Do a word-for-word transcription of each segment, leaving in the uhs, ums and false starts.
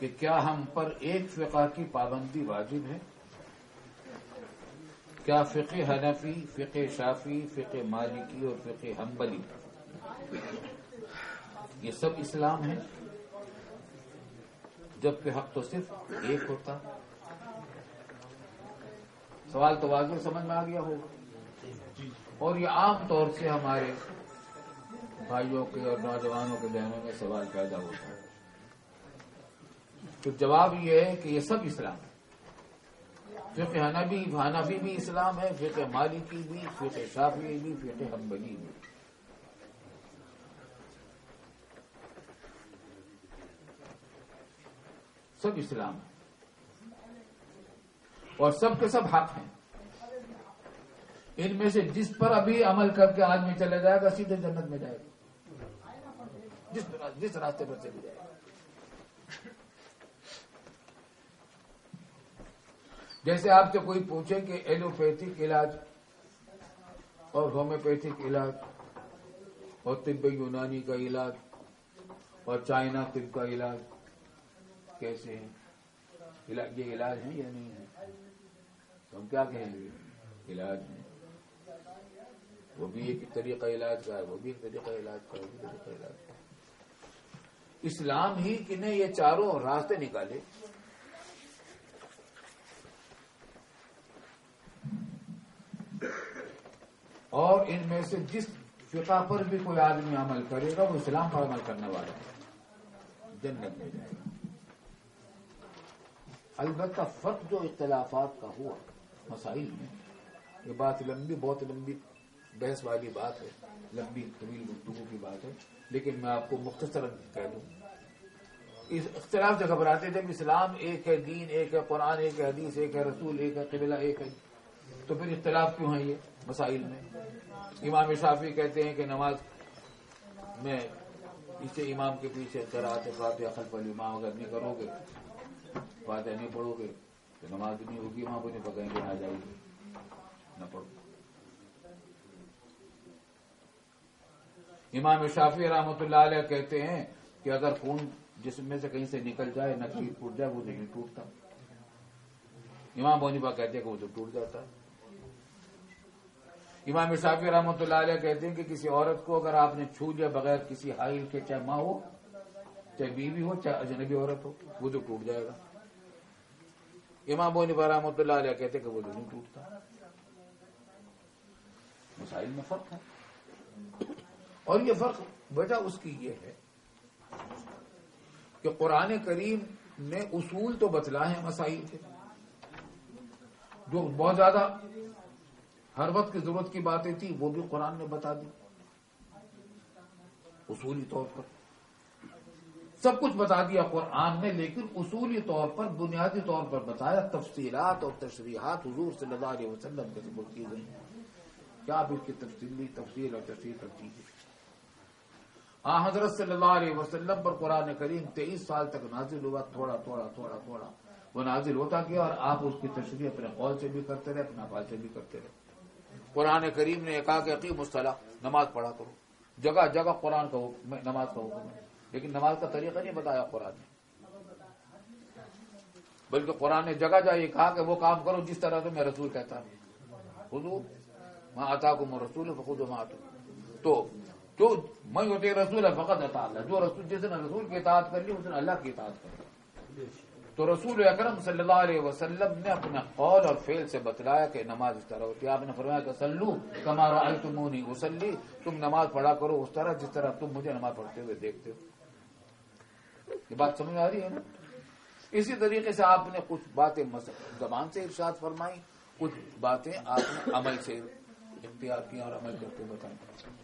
کہ کیا ہم پر ایک فقہ کی پابندی واجب ہے؟ کیا فقہ حنفی، فقہ شافعی، فقہ مالکی اور فقہ حنبلی یہ سب اسلام ہے؟ جبکہ حق تو صرف ایک ہوتا. سوال تو واضح سمجھ میں آ گیا ہوگا. اور یہ عام طور سے ہمارے بھائیوں کے اور نوجوانوں کے ذہنوں میں سوال پیدا ہوتا ہے. تو جواب یہ ہے کہ یہ سب اسلام ہے. فقہ حنفی حنفی بھی اسلام ہے، فقہ مالکی بھی، فقہ شافعی بھی، فقہ حنبلی بھی. سب اسلام ہے اور سب کے سب حق ہیں. ان میں سے جس پر ابھی عمل کر کے آدمی چلے جائے گا سیدھے جنت میں جائے گا، جس جس راستے پر چلے جائے گا. جیسے آپ سے کوئی پوچھے کہ ایلوپیتھک علاج اور ہومیوپیتھک علاج اور طب یونانی کا علاج اور چائنا طب کا علاج کیسے ہیں، یہ علاج ہیں یا نہیں ہے؟ تو ہم کیا کہیں گے؟ علاج ہے. وہ بھی ایک طریقہ علاج کا ہے، وہ بھی ایک طریقہ علاج کا ہے، وہ بھی طریقہ علاج کا ہے. اسلام ہی کہ نے یہ چاروں راستے نکالے. اور ان میں سے جس فقہ پر بھی کوئی آدمی عمل کرے گا وہ اسلام پر عمل کرنے والا ہے، جنت میں جائے گا. البتہ فرق جو اختلافات کا ہوا مسائل میں، یہ بات لمبی بہت لمبی بحث والی بات ہے، لمبی طویل گفتگو کی بات ہے، لیکن میں آپ کو مختصراً کہہ دوں. اس اختلاف سے گھبراتے جب اسلام ایک ہے، دین ایک ہے، قرآن ایک ہے، حدیث ایک ہے، رسول ایک ہے، قبلہ ایک ہے، تو پھر اختلاف کیوں ہے یہ مسائل میں؟ امام شافعی کہتے ہیں کہ نماز میں اسے امام کے پیچھے قرأت فاتحہ خلف الامام اگر نہیں کرو گے، فاتحہ نہیں پڑھو گے تو نماز نہیں ہوگی. وہاں پر نہیں پکائیں گے، نہ جائے گی، نہ پڑھو. امام شافعی رحمۃ اللہ علیہ کہتے ہیں کہ اگر خون جسم میں سے کہیں سے نکل جائے، نکیر ٹوٹ جائے، وہ نہیں ٹوٹتا. امام ابو حنیفہ کہتے ہیں کہ وہ تو ٹوٹ جاتا ہے. امام شافعی رحمۃ اللہ علیہ کہتے ہیں کہ کسی عورت کو اگر آپ نے چھو لیا بغیر کسی حائل کے، چاہے ماں ہو، چاہے بیوی ہو، چاہے اجنبی عورت ہو، وہ تو ٹوٹ جائے گا. امام ابو حنیفہ رحمۃ اللہ علیہ کہتے ہیں کہ وہ تو نہیں ٹوٹتا. مسائل میں فرق ہے، اور یہ فرق وجہ اس کی یہ ہے کہ قرآن کریم نے اصول تو بتلائے ہیں مسائل کے، جو بہت زیادہ ہر وقت کی ضرورت کی باتیں تھی وہ بھی قرآن نے بتا دی. اصولی طور پر سب کچھ بتا دیا قرآن نے، لیکن اصولی طور پر بنیادی طور پر بتایا. تفصیلات اور تشریحات حضور صلی اللہ علیہ وسلم کے ذکر کی گئی. کیا آپ اس کی تفصیلی تفصیل اور تشریح کرتی ہے؟ آن حضرت صلی اللہ علیہ وسلم پر قرآن کریم تیئیس سال تک نازل ہوا، تھوڑا تھوڑا تھوڑا تھوڑا وہ نازل ہوتا گیا، اور آپ اس کی تشریح اپنے قول سے بھی کرتے رہے، اپنے افعال سے بھی کرتے رہے. قرآن کریم نے کہا کہ اقیموا الصلاۃ، نماز پڑھا کرو. جگہ جگہ قرآن کا حکم، نماز کا حکم ہے، لیکن نماز کا طریقہ نہیں بتایا قرآن نے، بلکہ قرآن نے جگہ جگہ یہ کہا کہ وہ کام کرو جس طرح تمہیں رسول کہتا ہے. خذوا ما آتاکم الرسول فخذوا ما آتاکم، تو جو من یطیع الرسول فقد اطاع اللہ، جو رسول جس نے رسول کی اطاعت کر لی اس نے اللہ کی اطاعت کر لی. تو رسول اکرم صلی اللہ علیہ وسلم نے اپنے قول اور فعل سے بتلایا کہ نماز اس طرح ہوتی ہے. آپ نے فرمایا کہ صلو کما رأیتمونی اصلی، تم نماز پڑھا کرو اس طرح جس طرح تم مجھے نماز پڑھتے ہوئے دیکھتے ہو. یہ بات سمجھ آ رہی ہے نا؟ اسی طریقے سے آپ نے کچھ باتیں زبان سے ارشاد فرمائی، کچھ باتیں آپ نے عمل سے اختیار کیا اور عمل کرتے بتائیں.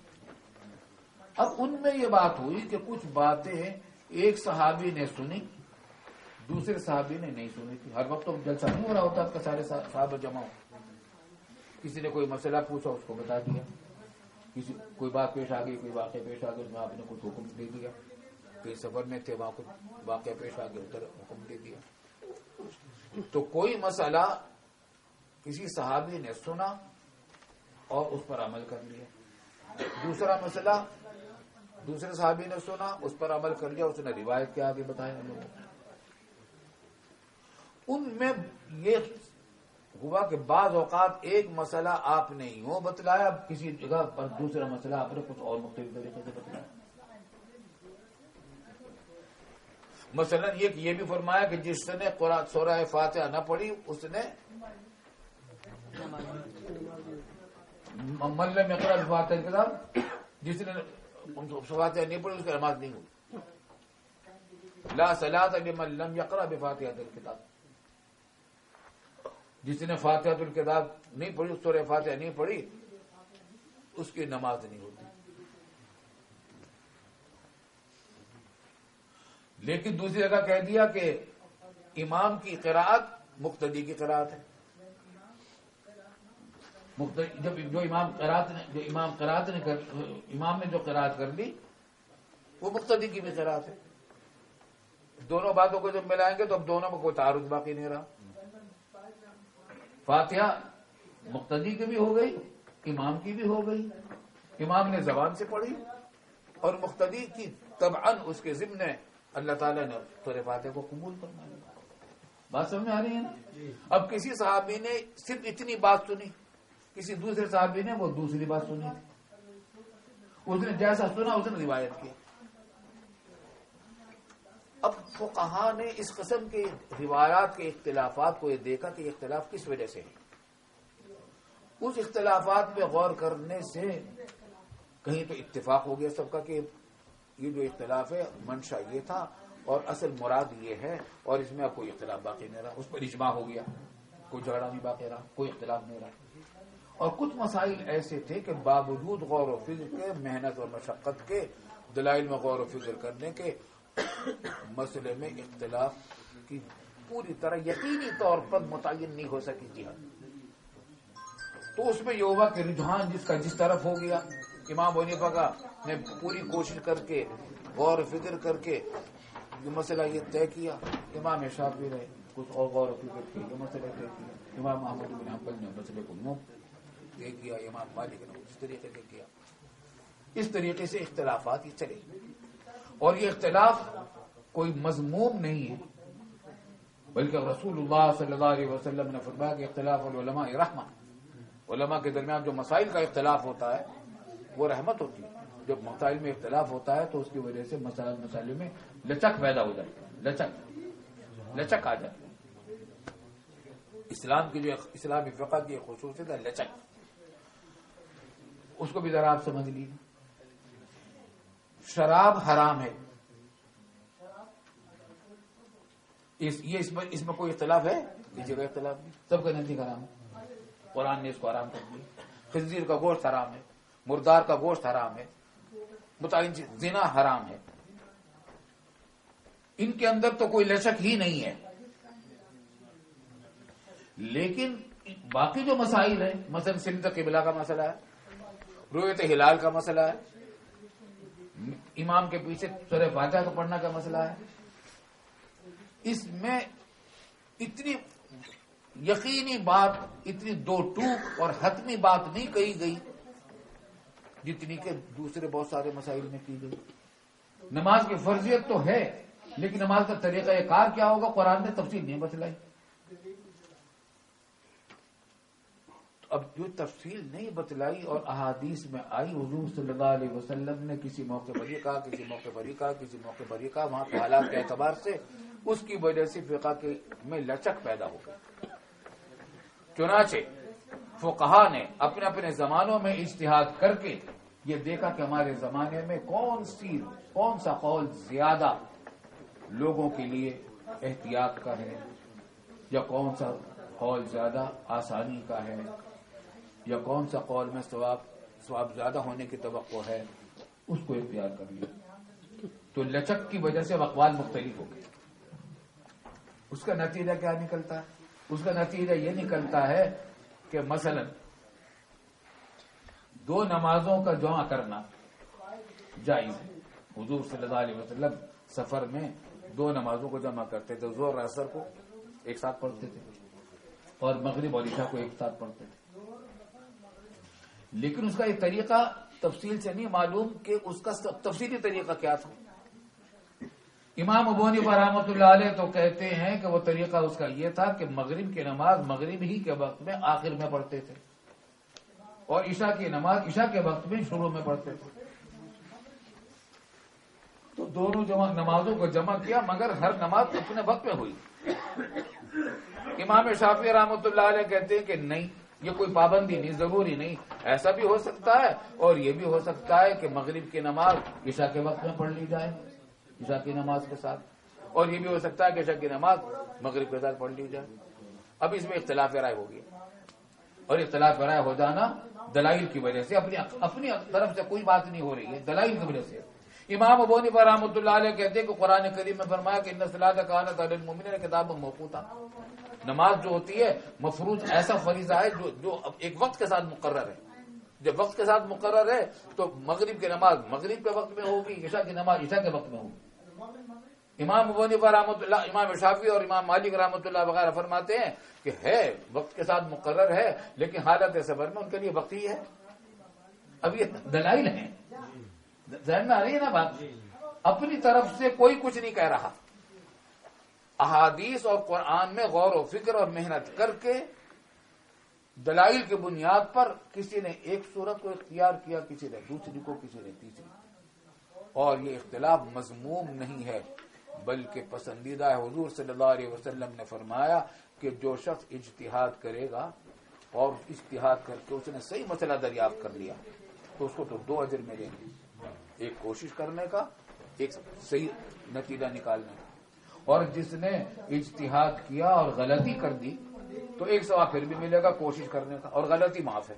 اب ان میں یہ بات ہوئی کہ کچھ باتیں ایک صحابی نے سنی، دوسرے صحابی نے نہیں سنی تھی. ہر وقت تو جلسہ نہیں ہو رہا ہوتا کہ سارے صحابہ جمع ہو. کسی نے کوئی مسئلہ پوچھا اس کو بتا دیا، کسی کوئی بات پیش آ گئی، کوئی واقعہ پیش آ گیا، اس میں آپ نے کچھ حکم دے دیا. کئی سفر میں تھے، وہاں کچھ واقعہ پیش آ گیا، ادھر حکم دے دیا. تو کوئی مسئلہ کسی صحابی نے سنا اور اس پر عمل کر لیا، دوسرا مسئلہ دوسرے صحابی نے سنا اس پر عمل کر لیا، اس نے روایت کے آگے بتایا لوگوں کو. ان میں یہ ہوا کہ بعض اوقات ایک مسئلہ آپ نے یوں بتلایا، کسی جگہ پر دوسرا مسئلہ آپ نے کچھ اور مختلف طریقے سے بتلایا. مثلا یہ یہ بھی فرمایا کہ جس نے قرآن سورہ فاتحہ نہ پڑھی اس نے من لم یقرأ بفاتحہ الکتاب، جس نے فاتحہ نہیں پڑھی اس کی نماز نہیں ہوئی. لا صلاۃ لمن لم یقرأ بفاتحہ الکتاب، جس نے فاتحۃ الکتاب نہیں پڑھی، سورہ فاتحہ نہیں پڑھی، اس کی نماز نہیں ہوتی. لیکن دوسری جگہ کہہ دیا کہ امام کی قراءت مقتدی کی قراءت ہے. جب جو امام قراءت نے جو امام قراءت نے کر امام نے جو قراءت کر لی وہ مقتدی کی بھی قراءت ہے. دونوں باتوں کو جب ملائیں گے تو اب دونوں میں کوئی تعارض باقی نہیں رہا. فاتحہ مقتدی کی بھی ہو گئی، امام کی بھی ہو گئی. امام نے زبان سے پڑھی اور مقتدی کی طبعاً اس کے ضمن اللہ تعالیٰ نے سورہ فاتحہ کو قبول کرنا ہے. بات سمجھ میں آ رہی ہے نا؟ اب کسی صحابی نے صرف اتنی بات سنی، کسی دوسرے صحابی نے وہ دوسری بات سنی، اس نے جیسا سنا اس نے روایت کی. اب فقہا نے اس قسم کے روایات کے اختلافات کو یہ دیکھا کہ یہ اختلاف کس وجہ سے ہے. اس اختلافات پہ غور کرنے سے کہیں تو اتفاق ہو گیا سب کا کہ یہ جو اختلاف ہے منشا یہ تھا اور اصل مراد یہ ہے، اور اس میں اب کوئی اختلاف باقی نہیں رہا. اس پر اجماع ہو گیا، کوئی جھگڑا نہیں باقی رہا، کوئی اختلاف نہیں رہا. اور کچھ مسائل ایسے تھے کہ باوجود غور و فکر کے، محنت اور مشقت کے، دلائل میں غور و فکر کرنے کے، مسئلے میں اختلاف کی پوری طرح یقینی طور پر متعین نہیں ہو سکی جہاد. تو اس میں یہ ہوا کہ رجحان جس کا جس طرف ہو گیا، امام ابو حنیفہ کا نے پوری کوشش کر کے غور و فکر کر کے یہ مسئلہ یہ طے کیا. امام شافعی نے کچھ اور غور و فکر کے یہ مسئلہ طے کیا. امام احمد بن حنبل نے مسئلے کو نو طے کیا. امام مالک نے اس طریقے سے کیا. اس طریقے سے اختلافات ہی چلے. اور یہ اختلاف کوئی مذموم نہیں ہے، بلکہ رسول اللہ صلی اللہ علیہ وسلم نے فرمایا کہ اختلاف العلماء رحمہ. علماء کے درمیان جو مسائل کا اختلاف ہوتا ہے وہ رحمت ہوتی ہے. جب مسائل میں اختلاف ہوتا ہے تو اس کی وجہ سے مسائل مسائل میں لچک پیدا ہو جاتی ہے، لچک لچک آ جاتی ہے. اسلام کی جو اسلامی فقہ کی خصوصیت ہے لچک، اس کو بھی ذرا آپ سمجھ لیجیے. شراب حرام ہے، اس یہ اس میں اس میں کوئی اختلاف ہے؟ کسی کا اختلاف نہیں، سب کا نزدیک حرام ہے. قرآن نے اس کو حرام کر دیا. خنزیر کا گوشت حرام ہے، مردار کا گوشت حرام ہے، متعین زنا حرام ہے. ان کے اندر تو کوئی لچک ہی نہیں ہے. لیکن باقی جو مسائل ہیں، مثلا سمت قبلہ کا مسئلہ ہے، رؤیت ہلال کا مسئلہ ہے، امام کے پیچھے سورہ فاتحہ کو پڑھنا کا مسئلہ ہے، اس میں اتنی یقینی بات، اتنی دو ٹوک اور حتمی بات نہیں کہی گئی جتنی کہ دوسرے بہت سارے مسائل میں کی گئی. نماز کی فرضیت تو ہے، لیکن نماز کا طریقہ کار کیا ہوگا قرآن نے تفصیل نہیں بتلائی. اب جو تفصیل نہیں بتلائی اور احادیث میں آئی، حضور صلی اللہ علیہ وسلم نے کسی موقع پر یہ کہا، کسی موقع پر یہ کہا، کسی موقع پر یہ کہا، وہاں کے حالات کے اعتبار سے اس کی وجہ سے فقہ کے میں لچک پیدا ہو گئی. چنانچہ فقہا نے اپنے اپنے زمانوں میں اجتہاد کر کے یہ دیکھا کہ ہمارے زمانے میں کون سی کون سا قول زیادہ لوگوں کے لیے احتیاط کا ہے، یا کون سا قول زیادہ آسانی کا ہے، یا کون سا قول میں ثواب ثواب زیادہ ہونے کی توقع ہے، اس کو اختیار کر لیا. تو لچک کی وجہ سے اقوال مختلف ہو گئے. اس کا نتیجہ کیا نکلتا ہے؟ اس کا نتیجہ یہ نکلتا ہے کہ مثلا دو نمازوں کا جمع کرنا جائز ہے. حضور صلی اللہ علیہ وسلم سفر میں دو نمازوں کو جمع کرتے تھے، ظہر اور عصر کو ایک ساتھ پڑھتے تھے اور مغرب اور عشاء کو ایک ساتھ پڑھتے تھے. لیکن اس کا یہ طریقہ تفصیل سے نہیں معلوم کہ اس کا تفصیلی طریقہ کیا تھا. امام ابو حنیفہ رحمۃ اللہ علیہ تو کہتے ہیں کہ وہ طریقہ اس کا یہ تھا کہ مغرب کی نماز مغرب ہی کے وقت میں آخر میں پڑھتے تھے اور عشاء کی نماز عشاء کے وقت میں شروع میں پڑھتے تھے. تو دونوں جمع نمازوں کو جمع کیا مگر ہر نماز اپنے وقت میں ہوئی. امام شافعی رحمۃ اللہ علیہ کہتے ہیں کہ نہیں، یہ کوئی پابندی نہیں، ضروری نہیں. ایسا بھی ہو سکتا ہے اور یہ بھی ہو سکتا ہے کہ مغرب کی نماز عشاء کے وقت میں پڑھ لی جائے عشاء کی نماز کے ساتھ، اور یہ بھی ہو سکتا ہے کہ عشاء کی نماز مغرب کے ساتھ پڑھ لی جائے. اب اس میں اختلاف رائے ہو گیا، اور اختلاف رائے ہو جانا دلائل کی وجہ سے، اپنی اپنی طرف سے کوئی بات نہیں ہو رہی ہے، دلائل کی وجہ سے. امام ابو حنیفہ رحمۃ اللہ علیہ کہتے ہیں کہ قرآن کریم میں فرمایا کہ ان الصلاۃ کانت علی المؤمنین کتابا موقوتا. نماز جو ہوتی ہے مفروض ایسا فریضہ ہے جو جو ایک وقت کے ساتھ مقرر ہے. جب وقت کے ساتھ مقرر ہے تو مغرب کی نماز مغرب کے وقت میں ہوگی، عشاء کی نماز عشاء کے وقت میں ہوگی. امام ابو حنیفہ رحمۃ اللہ، امام شافعی اور امام مالک رحمۃ اللہ وغیرہ فرماتے ہیں کہ ہے وقت کے ساتھ مقرر ہے لیکن حالت سفر میں ان کے لیے وقت ہی ہے. اب یہ دلائل ہیں، ذہن میں آ رہی ہے نا بات. اپنی طرف سے کوئی کچھ نہیں کہہ رہا. احادیث اور قرآن میں غور و فکر اور محنت کر کے دلائل کی بنیاد پر کسی نے ایک صورت کو اختیار کیا، کسی نے دوسری کو، کسی نے تیسری. اور یہ اختلاف مذموم نہیں ہے بلکہ پسندیدہ ہے. حضور صلی اللہ علیہ وسلم نے فرمایا کہ جو شخص اجتہاد کرے گا اور اجتہاد کر کے اس نے صحیح مسئلہ دریافت کر لیا تو اس کو تو دو اجر ملیں گے، ایک کوشش کرنے کا، ایک صحیح نتیجہ نکالنے کا. اور جس نے اجتہاد کیا اور غلطی کر دی تو ایک ثواب پھر بھی ملے گا کوشش کرنے کا، اور غلطی معاف ہے،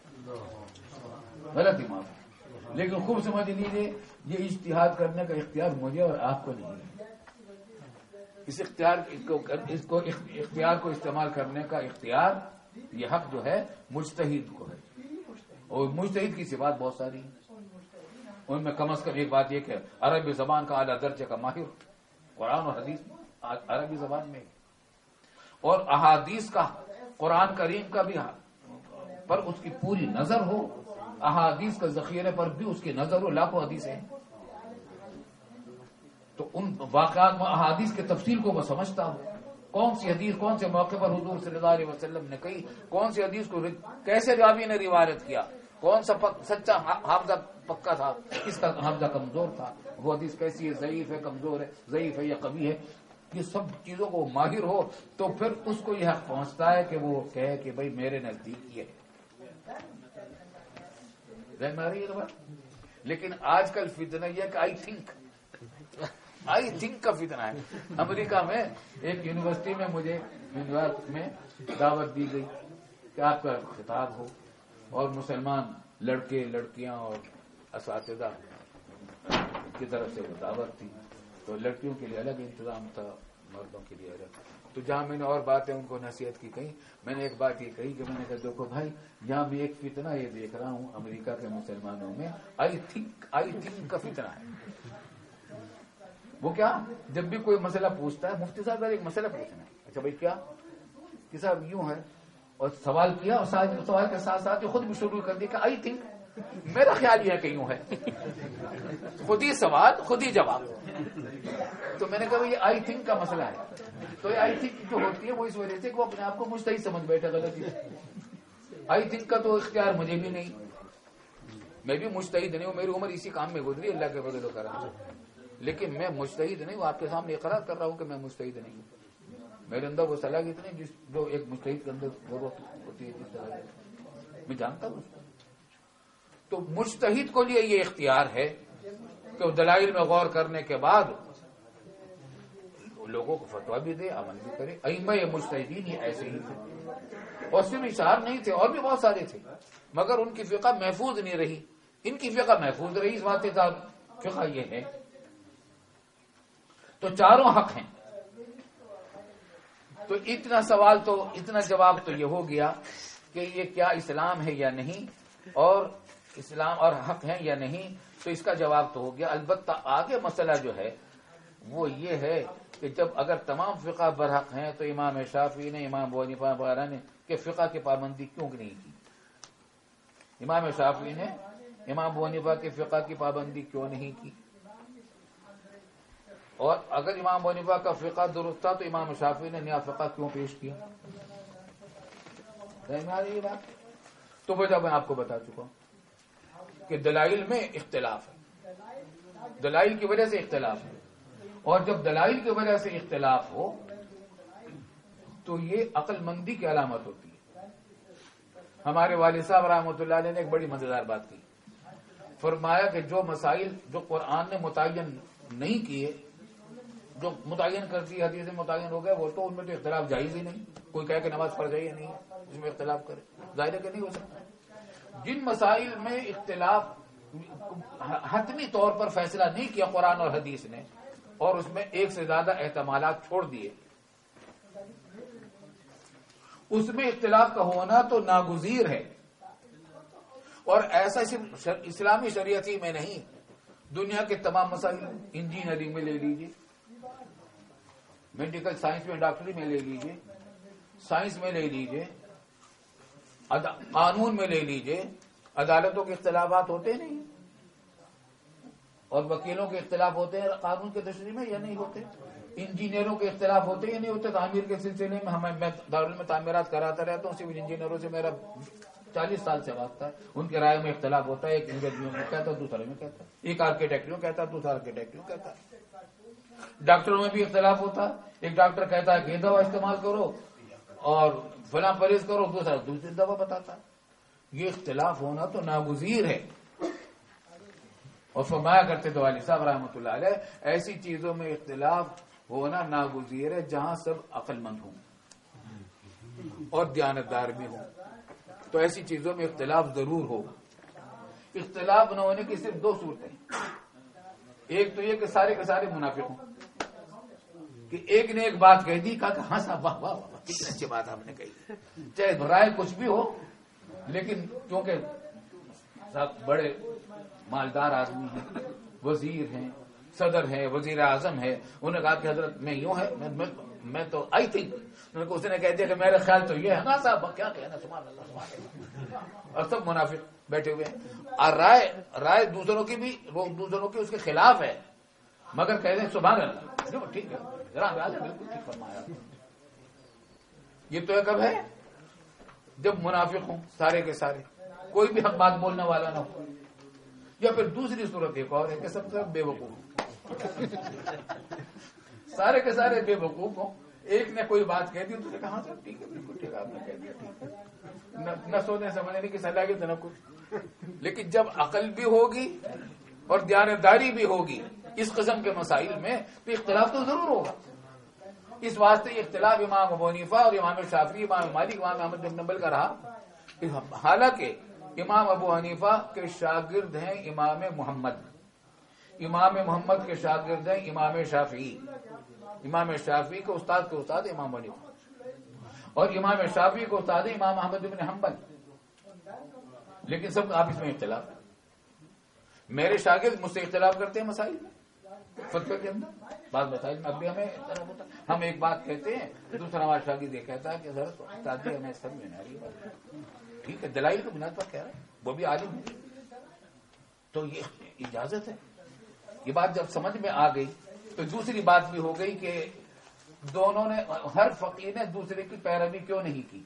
غلطی معاف ہے. لیکن خوب سمجھ لیجیے یہ اجتہاد کرنے کا اختیار مجھے اور آپ کو نہیں ہے. اس اختیار کو اس کو اختیار کو استعمال کرنے کا اختیار، یہ حق جو ہے مجتہد کو ہے. اور مجتہد کی صفات بہت ساری ہیں، ان میں کم از کم ایک بات یہ کہ عربی زبان کا اعلیٰ درجے کا ماہر، قرآن اور حدیث عربی زبان میں، اور احادیث کا، قرآن کریم کا بھی پر اس کی پوری نظر ہو، احادیث کا ذخیرے پر بھی اس کی نظر ہو. لاکھوں حدیث ہیں تو ان واقعات میں احادیث کے تفصیل کو وہ سمجھتا ہو. کون سی حدیث کون سے موقع پر حضور صلی اللہ علیہ وسلم نے کہی، کون سی حدیث کو کیسے راوی نے روایت کیا، کون سا سچا حافظہ پکا تھا، کس کا حافظہ کمزور تھا، وہ حدیث کیسی ہے، ضعیف ہے، کمزور ہے، ضعیف ہے یا قوی ہے. یہ سب چیزوں کو ماہر ہو تو پھر اس کو یہ حق پہنچتا ہے کہ وہ کہے کہ بھائی میرے نزدیک یہ ہے. لیکن آج کل فتنہ یہ کہ آئی تھنک آئی تھنک کا فتنہ ہے. امریکہ میں ایک یونیورسٹی میں مجھے نیو یارک میں دعوت دی گئی کہ آپ کا خطاب ہو، اور مسلمان لڑکے لڑکیاں اور اساتذہ کی طرف سے وہ دعوت تھی. تو لڑکیوں کے لیے الگ انتظام تھا، مردوں کے لیے الگ. تو جہاں میں نے اور باتیں ان کو نصیحت کی کہیں، میں نے ایک بات یہ کہی کہ میں نے کہا دیکھو بھائی یہاں بھی ایک فتنہ یہ دیکھ رہا ہوں امریکہ کے مسلمانوں میں، آئی تھنک آئی تھنک کا فتنہ ہے. وہ کیا، جب بھی کوئی مسئلہ پوچھتا ہے، مفتی صاحب ایک مسئلہ پوچھنا ہے، اچھا بھائی کیا کہ صاحب یوں ہے، اور سوال کیا اور سوال کے ساتھ ساتھ خود بھی شروع کر دیا کہ آئی تھنک، میرا خیال یہ ہے کہ یوں ہے. خود ہی سوال خود ہی جواب. تو میں نے کہا یہ آئی تھنک کا مسئلہ ہے. تو یہ آئی تھنک جو ہوتی ہے وہ اس وجہ سے کہ وہ اپنے آپ کو مجتہد سمجھ بیٹھا غلطی. آئی تھنک کا تو اختیار مجھے بھی نہیں، میں بھی مجتہد نہیں ہوں، میری عمر اسی کام میں گزری اللہ کے فضل و کرم سے. لیکن میں مجتہد نہیں ہوں، آپ کے سامنے اقرار کر رہا ہوں کہ میں مجتہد نہیں ہوں. میرے اندر وہ صلاحیت نہیں جس جو ایک مجتہد کے اندر ضرورت ہوتی ہے، جس طرح میں جانتا ہوں. تو مجتہد کو لیے یہ اختیار ہے کہ دلائل میں غور کرنے کے بعد لوگوں کو فتویٰ بھی دے، عمل بھی کرے. ائمہ مجتہدین یہ ایسے ہی تھے، اور صرف اشار نہیں تھے، اور بھی بہت سارے تھے، مگر ان کی فقہ محفوظ نہیں رہی. ان کی فقہ محفوظ رہی، اس بات کا فقہ یہ ہے. تو چاروں حق ہیں. تو اتنا سوال تو اتنا جواب تو یہ ہو گیا کہ یہ کیا اسلام ہے یا نہیں، اور اسلام اور حق ہیں یا نہیں. تو اس کا جواب تو ہو گیا. البتہ آگے مسئلہ جو ہے وہ یہ ہے کہ جب اگر تمام فقہ برحق ہیں تو امام شافعی نے، امام ابو حنیفہ وغیرہ نے کہ فقہ کی پابندی کیوں نہیں کی؟ امام شافعی نے امام ابو حنیفہ کے فقہ کی پابندی کیوں نہیں کی؟ اور اگر امام ابو حنیفہ کا فقہ درست تھا تو امام شافعی نے نیا فقہ کیوں پیش کیا؟ یہ بات تو وجہ میں آپ کو بتا چکا ہوں کہ دلائل میں اختلاف ہے، دلائل کی وجہ سے اختلاف ہے، اور جب دلائل کی وجہ سے اختلاف ہو تو یہ عقل مندی کی علامت ہوتی ہے۔ ہمارے والد صاحب رحمۃ اللہ علیہ نے ایک بڑی مزیدار بات کی، فرمایا کہ جو مسائل جو قرآن نے متعین نہیں کیے، جو متعین کر دی حدیث میں متعین ہو گئے، وہ تو ان میں تو اختلاف جائز ہی نہیں۔ کوئی کہہ کہ نماز پڑھ جائے یا نہیں اس میں اختلاف کرے، ظاہر ہے کہ نہیں ہو سکتا۔ جن مسائل میں اختلاف حتمی طور پر فیصلہ نہیں کیا قرآن اور حدیث نے، اور اس میں ایک سے زیادہ احتمالات چھوڑ دیے، اس میں اختلاف کا ہونا تو ناگزیر ہے۔ اور ایسا صرف اسلامی شریعت ہی میں نہیں، دنیا کے تمام مسائل، انجینئرنگ میں لے لیجیے، میڈیکل سائنس میں، ڈاکٹری میں لے لیجیے، سائنس میں لے لیجیے، قانون میں لے لیجیے، عدالتوں کے اختلافات ہوتے نہیں، اور وکیلوں کے اختلاف ہوتے ہیں قانون کے تشریح میں یا نہیں ہوتے، انجینئروں کے اختلاف ہوتے یا نہیں ہوتے۔ تعمیر کے سلسلے میں ہمیں میں دارالعلوم میں تعمیرات کراتا رہتا ہوں، سول انجینئروں سے میرا چالیس سال سے واسطہ ہے، ان کے رائے میں اختلاف ہوتا ہے، ایک انجینئر میں کہتا ہے دوسرے میں کہتا ہے، ایک آرکیٹیکٹ یوں کہتا ہے دوسرا آرکیٹیکٹ یوں کہتا ہے۔ ڈاکٹروں میں بھی اختلاف ہوتا ہے، ایک ڈاکٹر کہتا ہے کہ یہ دوا استعمال کرو اور فلاں پرہیز کرو، دوسرا دوسری دوا بتاتا ہے۔ یہ اختلاف ہونا تو ناگزیر ہے، اور فرمایا کرتے تو والد صاحب رحمۃ اللہ علیہ ایسی چیزوں میں اختلاف ہونا ناگزیر ہے جہاں سب عقل مند ہوں اور دیانتدار بھی ہوں، تو ایسی چیزوں میں اختلاف ضرور ہوگا۔ اختلاف نہ ہونے کی صرف دو صورتیں، ایک تو یہ کہ سارے کے سارے منافق ہوں، کہ ایک نے ایک بات کہہ دی، کہا کہ ہاں صاحب واہ واہ واہ کتنی اچھی بات ہم نے کہی، چاہے رائے کچھ بھی ہو، لیکن کیونکہ صاحب بڑے مالدار آدمی ہیں، وزیر ہیں، صدر ہیں، وزیر اعظم ہے، انہوں نے کہا کہ حضرت میں یوں ہے، میں تو آئی تھنک، اس نے کہہ دیا کہ میرا خیال تو یہ ہے نا صاحب، کیا کہنا، سبحان اللہ سبحان اللہ، اور سب منافق بیٹھے ہوئے ہیں، اور رائے رائے دوسروں کی بھی دوسروں کی اس کے خلاف ہے، مگر کہہ دیں سبحان اللہ، ٹھیک ہے بالکل ٹھیک فرمایا۔ یہ تو کب ہے جب منافق ہوں سارے کے سارے، کوئی بھی حق بات بولنے والا نہ ہو، یا پھر دوسری صورت ایک اور ہے کہ سب سب بے وقوف، سارے کے سارے بے وقوف ہوں، ایک نے کوئی بات کہہ دی، دوسرے کہا سب ٹھیک ہے بالکل ٹھیک ہے آپ نے کہہ دیا ٹھیک ہے، نہ سوچنے سمجھنے کی صلاحیت نہ کچھ۔ لیکن جب عقل بھی ہوگی اور دیانتداری بھی ہوگی اس قسم کے مسائل میں تو اختلاف تو ضرور ہوگا۔ اس واسطے اختلاف امام ابو حنیفہ اور امام شافعی، امام مالک، امام احمد بن حنبل کا رہا، حالانکہ امام ابو حنیفہ کے شاگرد ہیں امام محمد، امام محمد کے شاگرد ہیں امام شافعی، امام شافعی کے استاد کے استاد امام ابو حنیفہ، اور امام شافعی کے استاد امام احمد بن حنبل، لیکن سب آپس میں اختلاف۔ میرے شاگرد مجھ سے اختلاف کرتے ہیں مسائل میں، فتوے کے اندر بعض مسائل میں اب بھی ہمیں اختلاف ہوتا ہے، ہم ایک بات کہتے ہیں دوسرا ہمارا شاگرد یہ کہتا ہے کہ حضرت استاد ہمیں سب میں نہ رہی بات، ٹھیک ہے دلائل تو بنیاد پر کہہ رہا ہے، وہ بھی عالم ہے، تو یہ اجازت ہے۔ یہ بات جب سمجھ میں آ گئی تو دوسری بات بھی ہو گئی کہ دونوں نے، ہر فقیر نے دوسرے کی پیروی کیوں نہیں کی۔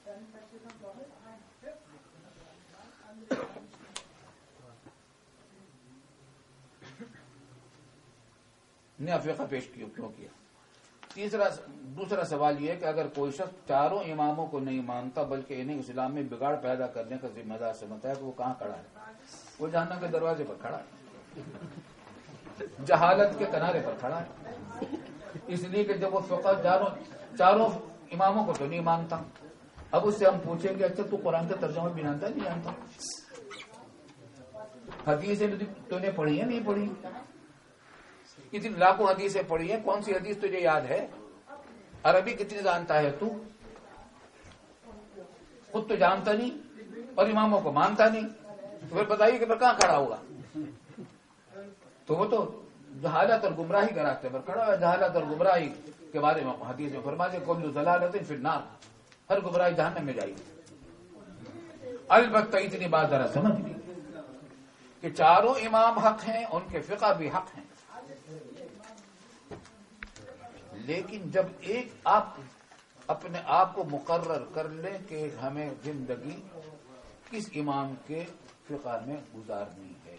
نیا فقہ پیش کیوں کیوں کیا؟ تیسرا دوسرا سوال یہ ہے کہ اگر کوئی شخص چاروں اماموں کو نہیں مانتا بلکہ انہیں اسلام میں بگاڑ پیدا کرنے کا ذمہ دار سمجھتا ہے تو وہ کہاں کھڑا ہے؟ وہ جہنم کے دروازے پر کھڑا ہے، جہالت کے کنارے پر کھڑا ہے، اس لیے کہ جب وہ فقہ چاروں چاروں اماموں کو تو نہیں مانتا، اب اس سے ہم پوچھیں گے اچھا تو قرآن کا ترجمہ بھی جانتا ہے نہیں جانتا، حدیثیں تو نے پڑھی ہے نہیں پڑھی، کتنی لاکھوں حدیثیں پڑھی ہیں، کون سی حدیث تجھے یاد ہے؟ عربی کتنی جانتا ہے تو؟ خود تو جانتا نہیں اور اماموں کو مانتا نہیں، تو پھر بتائیے کہ پھر کہاں کھڑا ہوگا؟ تو وہ تو جہالت اور گمراہی کا راستے پر کھڑا ہے۔ جہالت اور گمراہی کے بارے میں حدیث میں فرماتے کل ضلالت فی النار، ہر گمراہی جہنم میں جائے گی۔ البتہ اتنی بات ذرا سمجھ لی کہ چاروں امام حق ہیں، ان کے فقہ بھی حق ہیں، لیکن جب ایک آپ اپنے آپ کو مقرر کر لیں کہ ہمیں زندگی کس امام کے فقہ میں گزارنی ہے،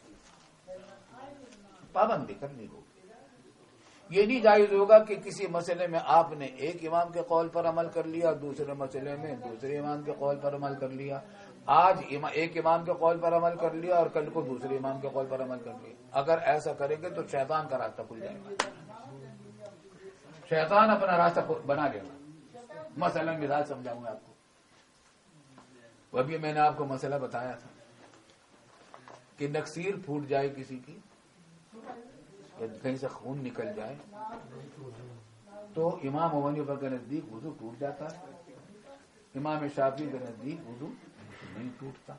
پابندی کرنی ہوگی. یہ نہیں جائز ہوگا کہ کسی مسئلے میں آپ نے ایک امام کے قول پر عمل کر لیا، دوسرے مسئلے میں دوسرے امام کے قول پر عمل کر لیا. آج ایک امام کے قول پر عمل کر لیا اور کل کو دوسرے امام کے قول پر عمل کر لیا. اگر ایسا کریں گے تو شیطان کا راستہ کھل جائے گا، شیطان اپنا راستہ بنا لے گا. مثلا مثال سمجھاؤں گا آپ کو. ابھی میں نے آپ کو مسئلہ بتایا تھا کہ نکسیر پھوٹ جائے کسی کی، کہیں سے خون نکل جائے تو امام ابو حنیفہ کے نزدیک وضو ٹوٹ جاتا ہے، امام شافعی کے نزدیک وضو نہیں ٹوٹتا.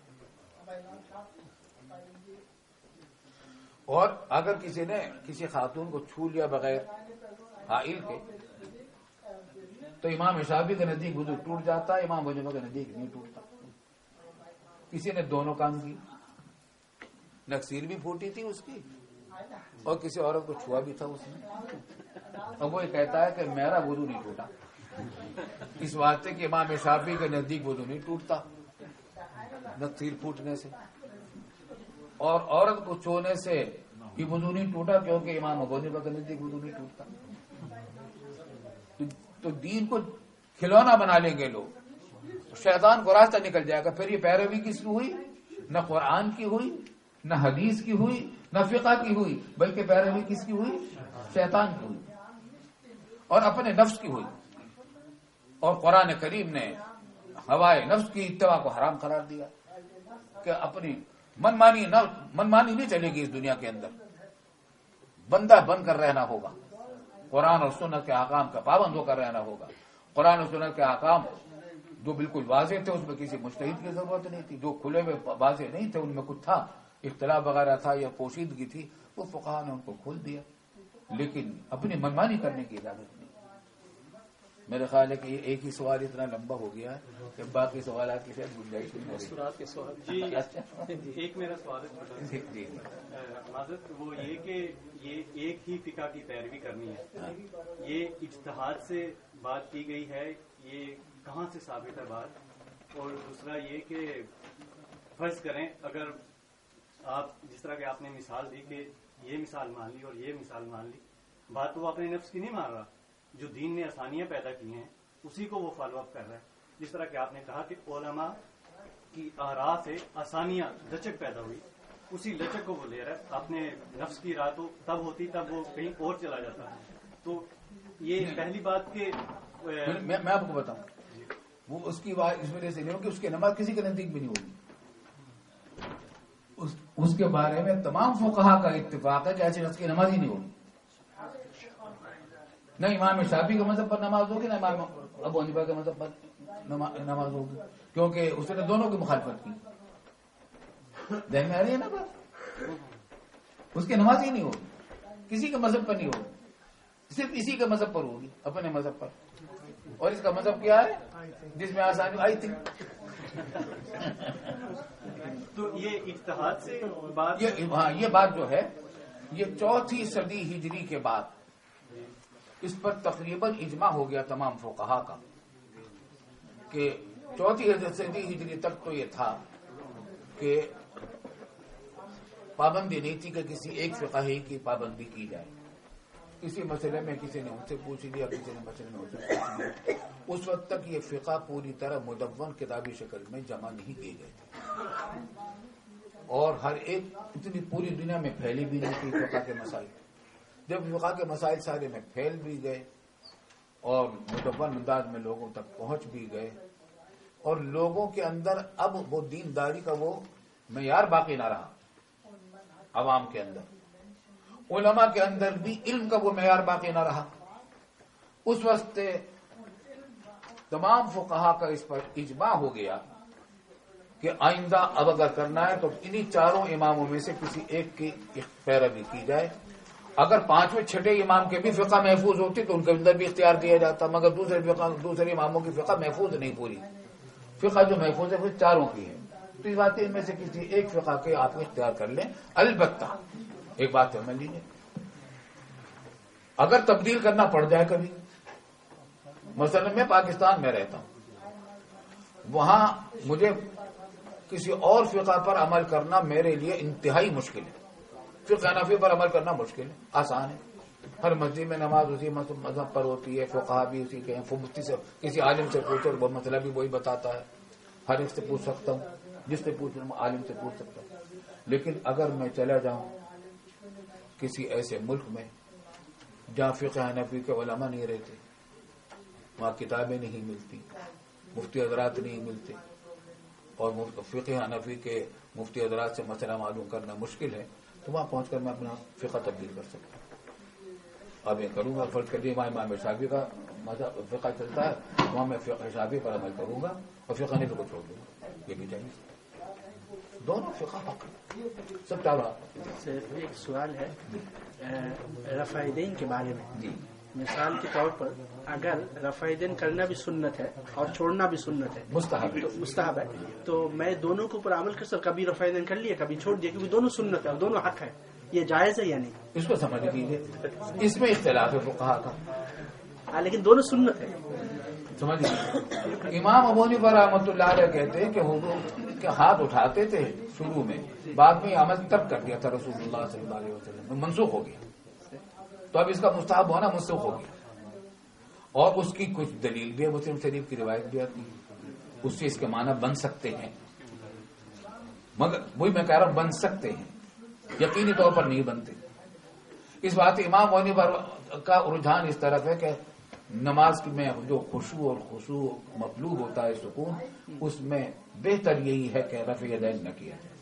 اور اگر کسی نے کسی خاتون کو چھو لیا بغیر حائل کے تو امام شافعی کے نزدیک وضو ٹوٹ جاتا ہے، امام ابو حنیفہ کے نزدیک نہیں ٹوٹتا. کسی نے دونوں کام کی، نکسیر بھی پھوٹی تھی اس کی اور کسی عورت کو چھوا بھی تھا اس نے، اب وہ یہ کہتا ہے کہ میرا وضو نہیں ٹوٹا، اس واسطے کہ امام شافعی کے نزدیک وضو نہیں ٹوٹتا نکسیر پھوٹنے سے، اور عورت کو چھونے سے بھی وضو نہیں ٹوٹا کیونکہ امام ابو حنیفہ کے نزدیک وضو نہیں ٹوٹتا. تو دین کو کھلونا بنا لیں گے لوگ، شیطان کو راستہ نکل جائے گا. پھر یہ پیروی کس کی ہوئی؟ نہ قرآن کی ہوئی، نہ حدیث کی ہوئی، نہ فقہ کی ہوئی، بلکہ پیروی کس کی ہوئی؟ شیطان کی ہوئی اور اپنے نفس کی ہوئی. اور قرآن کریم نے ہوائے نفس کی اتباع کو حرام قرار دیا کہ اپنی من مانی من مانی نہیں چلے گی اس دنیا کے اندر، بندہ بن کر رہنا ہوگا، قرآن اور سنت کے احکام کا پابند ہو کر رہنا ہوگا. قرآن اور سنت کے احکام جو بالکل واضح تھے اس میں کسی مجتہد کی ضرورت نہیں تھی، جو کھلے ہوئے واضح نہیں تھے ان میں کچھ تھا، اختلاف وغیرہ تھا یا پوشیدگی تھی، وہ فقہاء نے ان کو کھول دیا، لیکن اپنی منمانی کرنے کی اجازت نہیں. میرے خیال ہے کہ یہ ایک ہی سوال اتنا لمبا ہو گیا ہے کہ باقی سوالات کی شاید گنجائش نہیں. ایک میرا سوال ہے معذرت، وہ یہ کہ یہ ایک ہی فقہ کی پیروی کرنی ہے، یہ اجتہاد سے بات کی گئی ہے، یہ کہاں سے ثابت ہے بات؟ اور دوسرا یہ کہ فرض کریں اگر آپ جس طرح کہ آپ نے مثال دی کہ یہ مثال مان لی اور یہ مثال مان لی، بات تو وہ اپنے نفس کی نہیں مان رہا، جو دین نے آسانیاں پیدا کی ہیں اسی کو وہ فالو اپ کر رہا ہے. جس طرح کہ آپ نے کہا کہ علماء کی آراء سے آسانیاں لچک پیدا ہوئی، اسی لچک کو وہ لے رہا ہے. اپنے نفس کی راہ تو تب ہوتی تب وہ کہیں اور چلا جاتا ہے. تو یہ پہلی بات کہ میں آپ کو بتاؤں وہ اس کی بات اس وجہ سے نہیں ہوگی، اس کی نماز کسی کے نزدیک بھی نہیں ہوگی. اس, اس کے بارے میں تمام فقہاء کا اتفاق ہے کہ ایسے اس کی نماز ہی نہیں ہوگی. نہ امام شافعی کے مذہب پر نماز ہوگی، نہ امام ابو حنیفہ کے مذہب پر نماز ہوگی، کیونکہ اس نے دونوں کی مخالفت کی. ذہن میں آ رہی ہے نا بات؟ اس کی نماز ہی نہیں ہوگی، کسی کے مذہب پر نہیں ہوگی، صرف اسی کے مذہب پر ہوگی، اپنے مذہب پر. اور اس کا مذہب کیا ہے جس میں آسانی آئی تھی؟ تو یہ اجتہاد سے بات، ہاں یہ بات جو ہے یہ چوتھی صدی ہجری کے بعد اس پر تقریباً اجماع ہو گیا تمام فقہاء کا کہ چوتھی صدی ہجری تک تو یہ تھا کہ پابندی نہیں تھی کہ کسی ایک فقہی کی پابندی کی جائے. کسی مسئلے میں کسی نے ان سے پوچھ لیا، کسی نے مسئلے میں ان سے پوچھ لیا. اس وقت تک یہ فقہ پوری طرح مدون کتابی شکل میں جمع نہیں کیے گئے تھے اور ہر ایک اتنی پوری دنیا میں پھیلی بھی نہیں تھی فقہ کے مسائل. جب فقہ کے مسائل سارے میں پھیل بھی گئے اور مدون انداز میں لوگوں تک پہنچ بھی گئے اور لوگوں کے اندر اب وہ دینداری کا وہ معیار باقی نہ رہا، عوام کے اندر، علماء کے اندر بھی علم کا وہ معیار باقی نہ رہا. اس وقت تمام فقہاء کا اس پر اجماع ہو گیا کہ آئندہ اب اگر کرنا ہے تو انہی چاروں اماموں میں سے کسی ایک کی پیروی کی جائے. اگر پانچویں چھٹے امام کے بھی فقہ محفوظ ہوتی تو ان کے اندر بھی اختیار دیا جاتا، مگر دوسرے فقہ دوسرے اماموں کی فقہ محفوظ نہیں، پوری فقہ جو محفوظ ہے وہ چاروں کی ہے. تو اس بات ان میں سے کسی ایک فقہ کے آپ اختیار کر لیں. البتہ ایک بات سمجھ لیجیے، اگر تبدیل کرنا پڑ جائے کبھی، مثلا میں پاکستان میں رہتا ہوں، وہاں مجھے کسی اور فقہ پر عمل کرنا میرے لیے انتہائی مشکل ہے. فقہ حنفی پر عمل کرنا مشکل ہے، آسان ہے. ہر مسجد میں نماز اسی مذہب پر ہوتی ہے، فقہا بھی اسی کے ہیں. مفتی سے کسی عالم سے پوچھو وہ مسئلہ بھی وہی بتاتا ہے. ہر ایک سے پوچھ سکتا ہوں، جس سے پوچھ رہا ہوں عالم سے پوچھ سکتا ہوں. لیکن اگر میں چلا جاؤں کسی ایسے ملک میں جہاں فقہ حنفی کے علماء نہیں رہتے، وہاں کتابیں نہیں ملتی، مفتی حضرات نہیں ملتے، اور فقہ حنفی کے مفتی حضرات سے مسئلہ معلوم کرنا مشکل ہے، تو وہاں پہنچ کر میں اپنا فقہ تبدیل کر سکتا ہوں. اب یہ کروں گا، فرض کریے وہاں امام شافعی کا مذہب فقہ چلتا ہے، وہاں میں فقہ شافعی پر عمل کروں گا اور فقہ حنفی کو چھوڑ دوں گا. یہ بھی چاہیے، دونوں فقہ حق سب چاہ رہا. ایک سوال ہے رفع یدین کے بارے میں. جی، مثال کے طور پر اگر رفع یدین کرنا بھی سنت ہے اور چھوڑنا بھی سنت ہے، مستحب تو مستحب ہے، تو میں دونوں کے اوپر عمل کر سکتا، کبھی رفع یدین کر لیا کبھی چھوڑ دیا، کیونکہ دونوں سنت ہے اور دونوں حق ہے، یہ جائز ہے یا نہیں؟ اس کو سمجھ لیجیے، اس میں اختلاف ہے فقہا کا. ہاں لیکن دونوں سنت ہے. سمجھ لیجیے، امام ابو حنیفہ رحمۃ اللہ علیہ کہتے ہیں کہ حضور کے ہاتھ اٹھاتے تھے شروع میں، بعد میں عمل تب کر دیا تھا رسول اللہ صلی اللہ علیہ وسلم، منسوخ ہو گیا. تو اب اس کا مستحب ہونا منسوخ ہو گیا، اور اس کی کچھ دلیل بھی ہے، مسلم شریف کی روایت بھی آتی ہے، اس سے اس کے معنی بن سکتے ہیں، مگر وہی میں کہہ رہا ہوں بن سکتے ہیں، یقینی طور پر نہیں بنتے. اس بات امام ابو حنیفہ کا رجحان اس طرف ہے کہ نماز میں جو خشوع اور خضوع مطلوب ہوتا ہے، سکون، اس میں بہتر یہی ہے کہ رفع یدین نہ کیا جائے.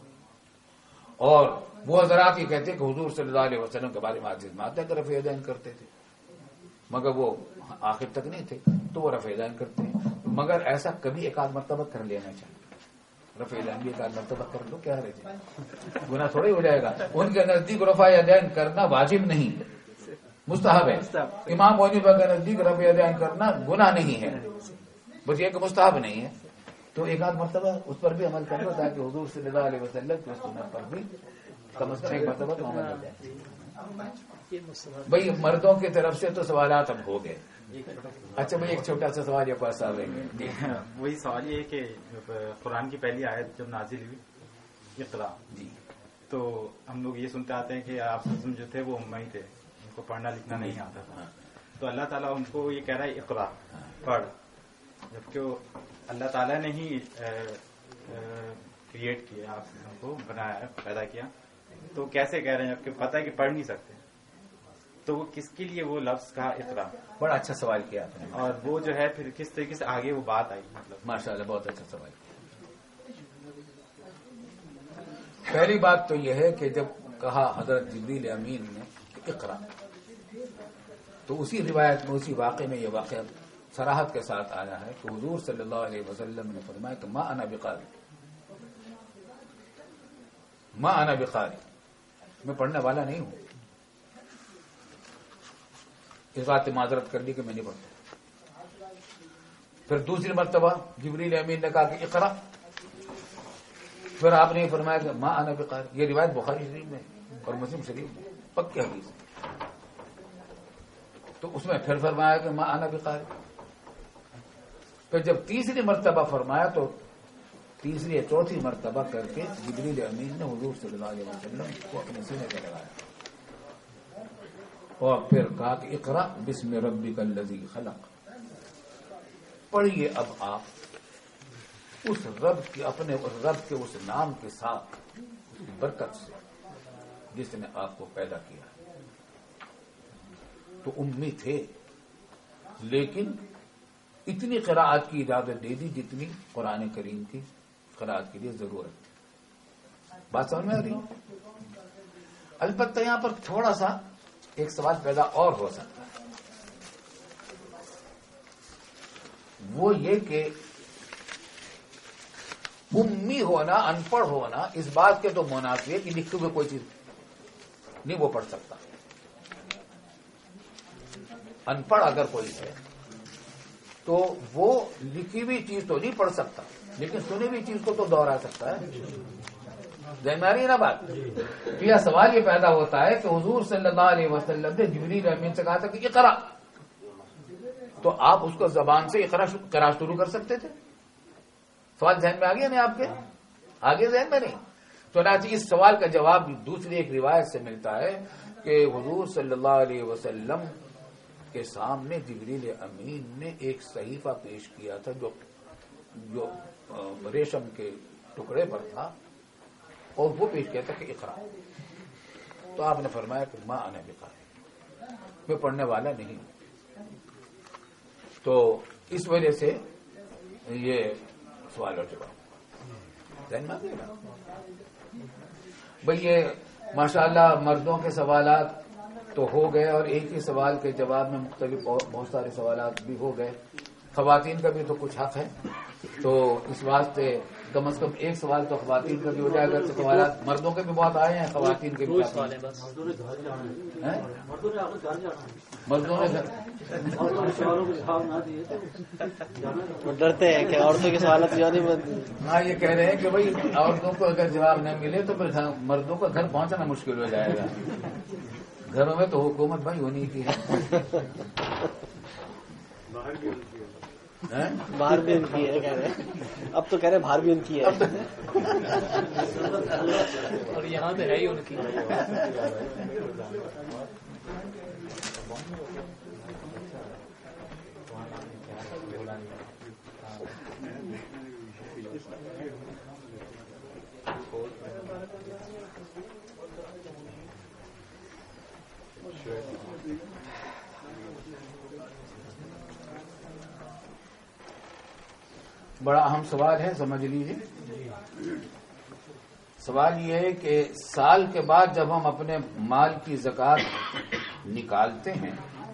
اور وہ حضرات یہ کہتے ہیں کہ حضور صلی اللہ علیہ وسلم کے بارے میں حدیث میں آتا ہے کہ رفع یدین کرتے تھے، مگر وہ آخر تک نہیں تھے، تو وہ رفع یدین کرتے ہیں. مگر ایسا کبھی ایک آدھ مرتبہ کر لینا چاہیے، رفع یدین بھی ایک آدھ مرتبہ کر لو، کیا رہے گناہ تھوڑی ہو جائے گا. ان کے نزدیک رفع یدین کرنا واجب نہیں، مستحب ہے. امام ابو حنیفہ کے نزدیک رفع یدین کرنا گناہ نہیں ہے، بس یہ کہ مستحب نہیں ہے. تو ایک آدھ مرتبہ اس پر بھی عمل کرنا تاکہ حضور صلی اللہ علیہ وسلم کی سنت پر بھی کم از کم ایک مرتبہ تو عمل ہو جائے. بھائی مردوں کی طرف سے تو سوالات اب ہو گئے. اچھا بھائی ایک چھوٹا سا سوال یہ پاس آ رہے ہیں. وہی سوال یہ ہے کہ قرآن کی پہلی آیت جب نازل ہوئی اقرا، جی، تو ہم لوگ یہ سنتے آتے ہیں کہ آپ جو تھے وہ امئی تھے، ان کو پڑھنا لکھنا نہیں آتا تھا، تو اللہ تعالیٰ ان کو یہ کہہ رہا ہے اقرا پڑھ، جبکہ اللہ تعالیٰ نے ہی کریٹ کیا، آپ ہم کو بنایا، پیدا کیا، تو کیسے کہہ رہے ہیں جبکہ پتہ ہے کہ پڑھ نہیں سکتے؟ تو وہ کس کے لیے وہ لفظ کہا اقرا؟ بڑا اچھا سوال کیا آپ نے، اور وہ جو ہے پھر کس طریقے سے آگے وہ بات آئی؟ مطلب ماشاء اللہ بہت اچھا سوال کیا. پہلی بات تو یہ ہے کہ جب کہا حضرت جبریل امین نے کہ اقرا، تو اسی روایت میں اسی واقعے میں یہ واقعہ صراحت کے ساتھ آیا ہے کہ حضور صلی اللہ علیہ وسلم نے فرمایا کہ ما انا بقاری، ما انا بقاری، میں پڑھنے والا نہیں ہوں. اس بات سے معذرت کر لی کہ میں نہیں پڑھتا. پھر دوسری مرتبہ جبریل امین نے کہا کہ اقرا، پھر آپ نے فرمایا کہ ما انا بقاری. یہ روایت بخاری شریف میں اور مسلم شریف میں پکی حدیث ہے. تو اس میں پھر فرمایا کہ ما انا بقاری. پھر جب تیسری مرتبہ فرمایا تو تیسری یا چوتھی مرتبہ کر کے جبریل امین نے حضور صلی اللہ علیہ وسلم کو اپنے سینے پہ لگایا اور پھر کہا کہ اقرا بسم ربک الذی خلق. پڑھیے اب آپ اس رب کے اپنے اس رب کے اس نام کے ساتھ، اس کی برکت سے جس نے آپ کو پیدا کیا. تو امی تھے لیکن اتنی قراءت کی اجازت دے دی جتنی قرآن کریم کی قراءت کے لیے ضرورت. بات سمجھ میں آ رہی؟ البتہ یہاں پر تھوڑا سا ایک سوال پیدا اور ہو سکتا ہے، وہ یہ کہ امی ہونا، ان پڑھ ہونا اس بات کے تو منافی ہے کہ لکھتے ہوئے کوئی چیز نہیں وہ پڑھ سکتا. ان پڑھ اگر کوئی ہے تو وہ لکھی ہوئی چیز تو نہیں پڑھ سکتا، لیکن سنی ہوئی چیز کو تو دوہرا سکتا ہے. ذہن میں آ رہی ہے نا بات؟ تو یہ سوال یہ پیدا ہوتا ہے کہ حضور صلی اللہ علیہ وسلم نے جبریل امین سے کہا تھا کہ اقرا، تو آپ اس کو زبان سے اقرا کرا شروع کر سکتے تھے. سوال ذہن میں آ گیا نہیں آپ کے؟ آگے ذہن میں نہیں. تو چنانچہ اس سوال کا جواب دوسری ایک روایت سے ملتا ہے کہ حضور صلی اللہ علیہ وسلم کے سامنے جبریل امین نے ایک صحیفہ پیش کیا تھا جو جو ریشم کے ٹکڑے پر تھا، اور وہ پیش کیا تھا کہ اقرا. تو آپ نے فرمایا کہ ماں انا بقارئ، میں پڑھنے والا نہیں. تو اس وجہ سے یہ سوال ہو چکا. بھئی یہ ماشاءاللہ مردوں کے سوالات تو ہو گئے، اور ایک ہی سوال کے جواب میں مختلف بہت سارے سوالات بھی ہو گئے. خواتین کا بھی تو کچھ حق ہے، تو اس واسطے کم از کم ایک سوال تو خواتین کا بھی ہو جائے گا. سوالات مردوں کے بھی بہت آئے ہیں، خواتین کے بھی مردوں نے ڈرتے ہیں کہ عورتوں کے سوالات زیادہ بنتے. ہاں یہ کہہ رہے ہیں کہ بھائی عورتوں کو اگر جواب نہیں ملے تو پھر مردوں کو گھر پہنچنا مشکل ہو جائے گا. گھروں میں تو حکومت بھائی ہونی کی ہے، باہر بھی ان کی ہے. کہہ رہے اب تو کہہ رہے باہر بھی ان کی ہے، اور یہاں پہ ہے ہی ان کی. بڑا اہم سوال ہے، سمجھ لیجیے. سوال یہ ہے کہ سال کے بعد جب ہم اپنے مال کی زکوٰۃ نکالتے ہیں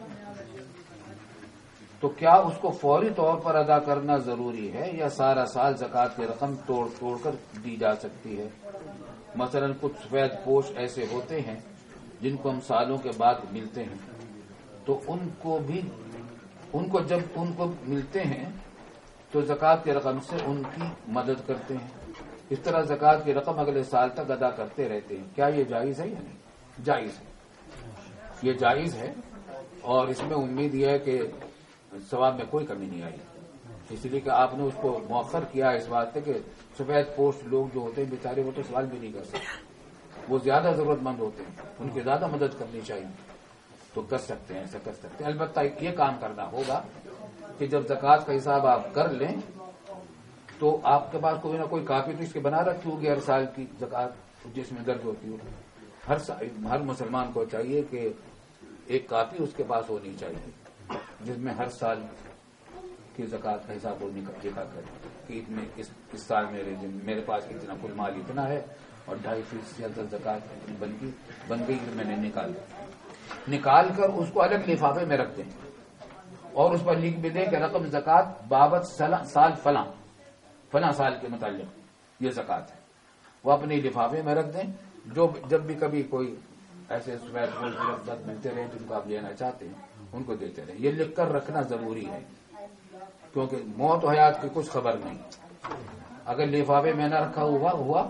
تو کیا اس کو فوری طور پر ادا کرنا ضروری ہے، یا سارا سال زکوٰۃ کی رقم توڑ توڑ کر دی جا سکتی ہے؟ مثلا کچھ سفید پوش ایسے ہوتے ہیں جن کو ہم سالوں کے بعد ملتے ہیں، تو ان کو بھی ان کو جب ان کو ملتے ہیں تو زکوٰۃ کی رقم سے ان کی مدد کرتے ہیں. اس طرح زکوٰۃ کی رقم اگلے سال تک ادا کرتے رہتے ہیں. کیا یہ جائز ہے یا نہیں؟ جائز ہے، یہ جائز ہے، اور اس میں امید یہ ہے کہ ثواب میں کوئی کمی نہیں آئی، اس لیے کہ آپ نے اس کو مؤخر کیا اس واسطے کہ سفید پوش لوگ جو ہوتے ہیں بیچارے وہ تو سوال بھی نہیں کر سکتے، وہ زیادہ ضرورت مند ہوتے ہیں، ان کی زیادہ مدد کرنی چاہیے، تو کر سکتے ہیں، ایسا کر سکتے ہیں. البتہ یہ کام کرنا ہوگا کہ جب زکوٰۃ کا حساب آپ کر لیں تو آپ کے پاس کوئی نہ کوئی کاپی تو اس کے بنا رکھی ہوگی ہر سال کی زکوٰۃ جس میں درج ہوتی ہو. ہر ہر مسلمان کو چاہیے کہ ایک کاپی اس کے پاس ہونی چاہیے جس میں ہر سال کی زکوٰۃ کا حساب لکھا کرے کہ اتنے اس, اس سال میرے میرے پاس اتنا کل مال اتنا ہے اور ڈھائی فیصد زکوٰۃ بن گئی بن گئی میں نے نکال نکال کر اس کو الگ لفافے میں رکھ دیں اور اس پر لکھ بھی دیں کہ رقم زکوٰۃ بابت سال فلاں فلاں سال کے متعلق یہ زکوٰۃ ہے. وہ اپنے لفافے میں رکھ دیں. جو جب بھی کبھی کوئی ایسے سفید ملتے رہے جن کو آپ لینا چاہتے ہیں ان کو دیتے رہے. یہ لکھ کر رکھنا ضروری ہے کیونکہ موت و حیات کی کچھ خبر نہیں. اگر لفافے میں نہ رکھا ہوا ہوا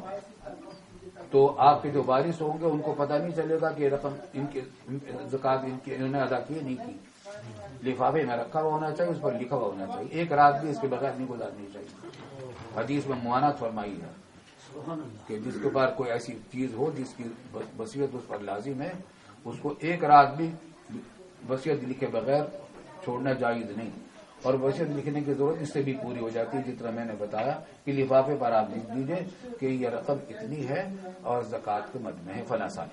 تو آپ کے جو وارث ہوں گے ان کو پتہ نہیں چلے گا کہ رقم ان کی زکوٰۃ ان کی انہوں نے ادا کی نہیں کی. لفافے میں رکھا ہوا ہونا چاہیے، اس پر لکھا ہوا ہونا چاہیے. ایک رات بھی اس کے بغیر نہیں گزارنی چاہیے. حدیث میں معانات فرمائی ہے کہ جس کے پاس کوئی ایسی چیز ہو جس کی وصیت اس پر لازم ہے اس کو ایک رات بھی وصیت لکھے بغیر چھوڑنا جائز نہیں. اور وصیت لکھنے کی ضرورت اس سے بھی پوری ہو جاتی ہے جس طرح میں نے بتایا کہ لفافے پر آپ لکھ دیجیے کہ یہ رقم اتنی ہے اور زکوٰۃ کے مد میں ہے فلاں سال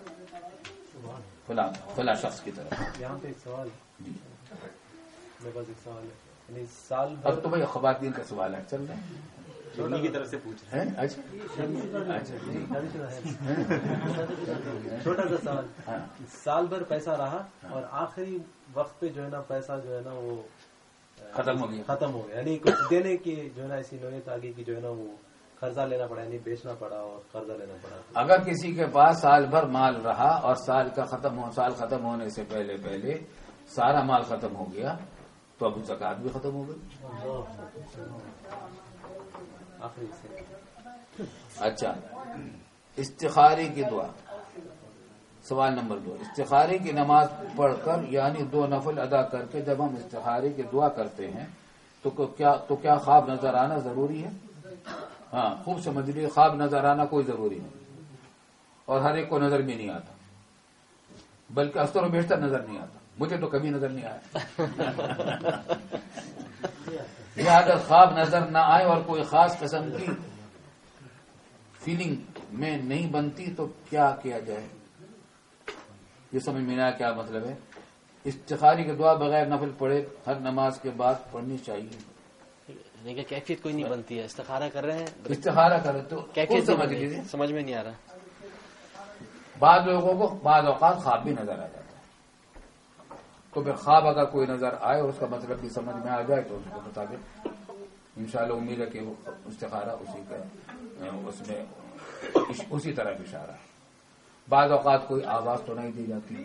فلاں فلاں شخص کی طرف. یہاں پہ ایک سوال جی میرے پاس ایک سوال ہے. یعنی سال اب تو بھائی خواتین کا سوال ہے چل رہے ہیں انہیں کی طرف سے پوچھ رہے ہیں. اچھا اچھا جی چھوٹا سا سوال. سال بھر پیسہ رہا اور آخری وقت پہ جو ہے نا پیسہ جو ہے نا وہ ختم ہو گیا ختم ہو گیا، یعنی کچھ دینے کی جو ہے نا ایسی نوعیت آگے کی جو ہے نا وہ قرضہ لینا پڑا، یعنی بیچنا پڑا اور قرضہ لینا پڑا. اگر کسی کے پاس سال بھر مال رہا اور سال کا ختم ہو سال ختم ہونے سے پہلے پہلے سارا مال ختم ہو گیا تو اب زکوٰۃ بھی ختم ہو گئی. آخری سے اچھا استخارے کی دعا. سوال نمبر دو، استخارے کی نماز پڑھ کر یعنی دو نفل ادا کر کے جب ہم استخارے کی دعا کرتے ہیں تو کیا تو کیا خواب نظر آنا ضروری ہے؟ ہاں، خوب سمجھ لیجیے، خواب نظر آنا کوئی ضروری نہیں، اور ہر ایک کو نظر بھی نہیں آتا، بلکہ اکثر و بیشتر نظر نہیں آتا. مجھے تو کبھی نظر نہیں آیا. یا اگر خواب نظر نہ آئے اور کوئی خاص قسم کی فیلنگ میں نہیں بنتی تو کیا کیا جائے؟ یہ سمجھ میں نہ آیا کیا مطلب ہے. استخاری کی دعا بغیر نفل پڑھے ہر نماز کے بعد پڑھنی چاہیے. لیکن کیفیت کوئی نہیں بنتی ہے، استخارہ کر رہے ہیں، استخارہ کرے تو کیفیت سمجھ لیجیے. سمجھ میں نہیں آ رہا. بعض لوگوں کو بعض اوقات خواب بھی نظر آ جاتا ہے، تو پھر خواب اگر کوئی نظر آئے اور اس کا مطلب بھی سمجھ میں آ جائے تو اس کے مطابق انشاءاللہ امید ہے کہ وہ استخارہ اسی کا اس میں اسی طرح اشارہ. بعض اوقات کوئی آواز سنائی دی جاتی ہے،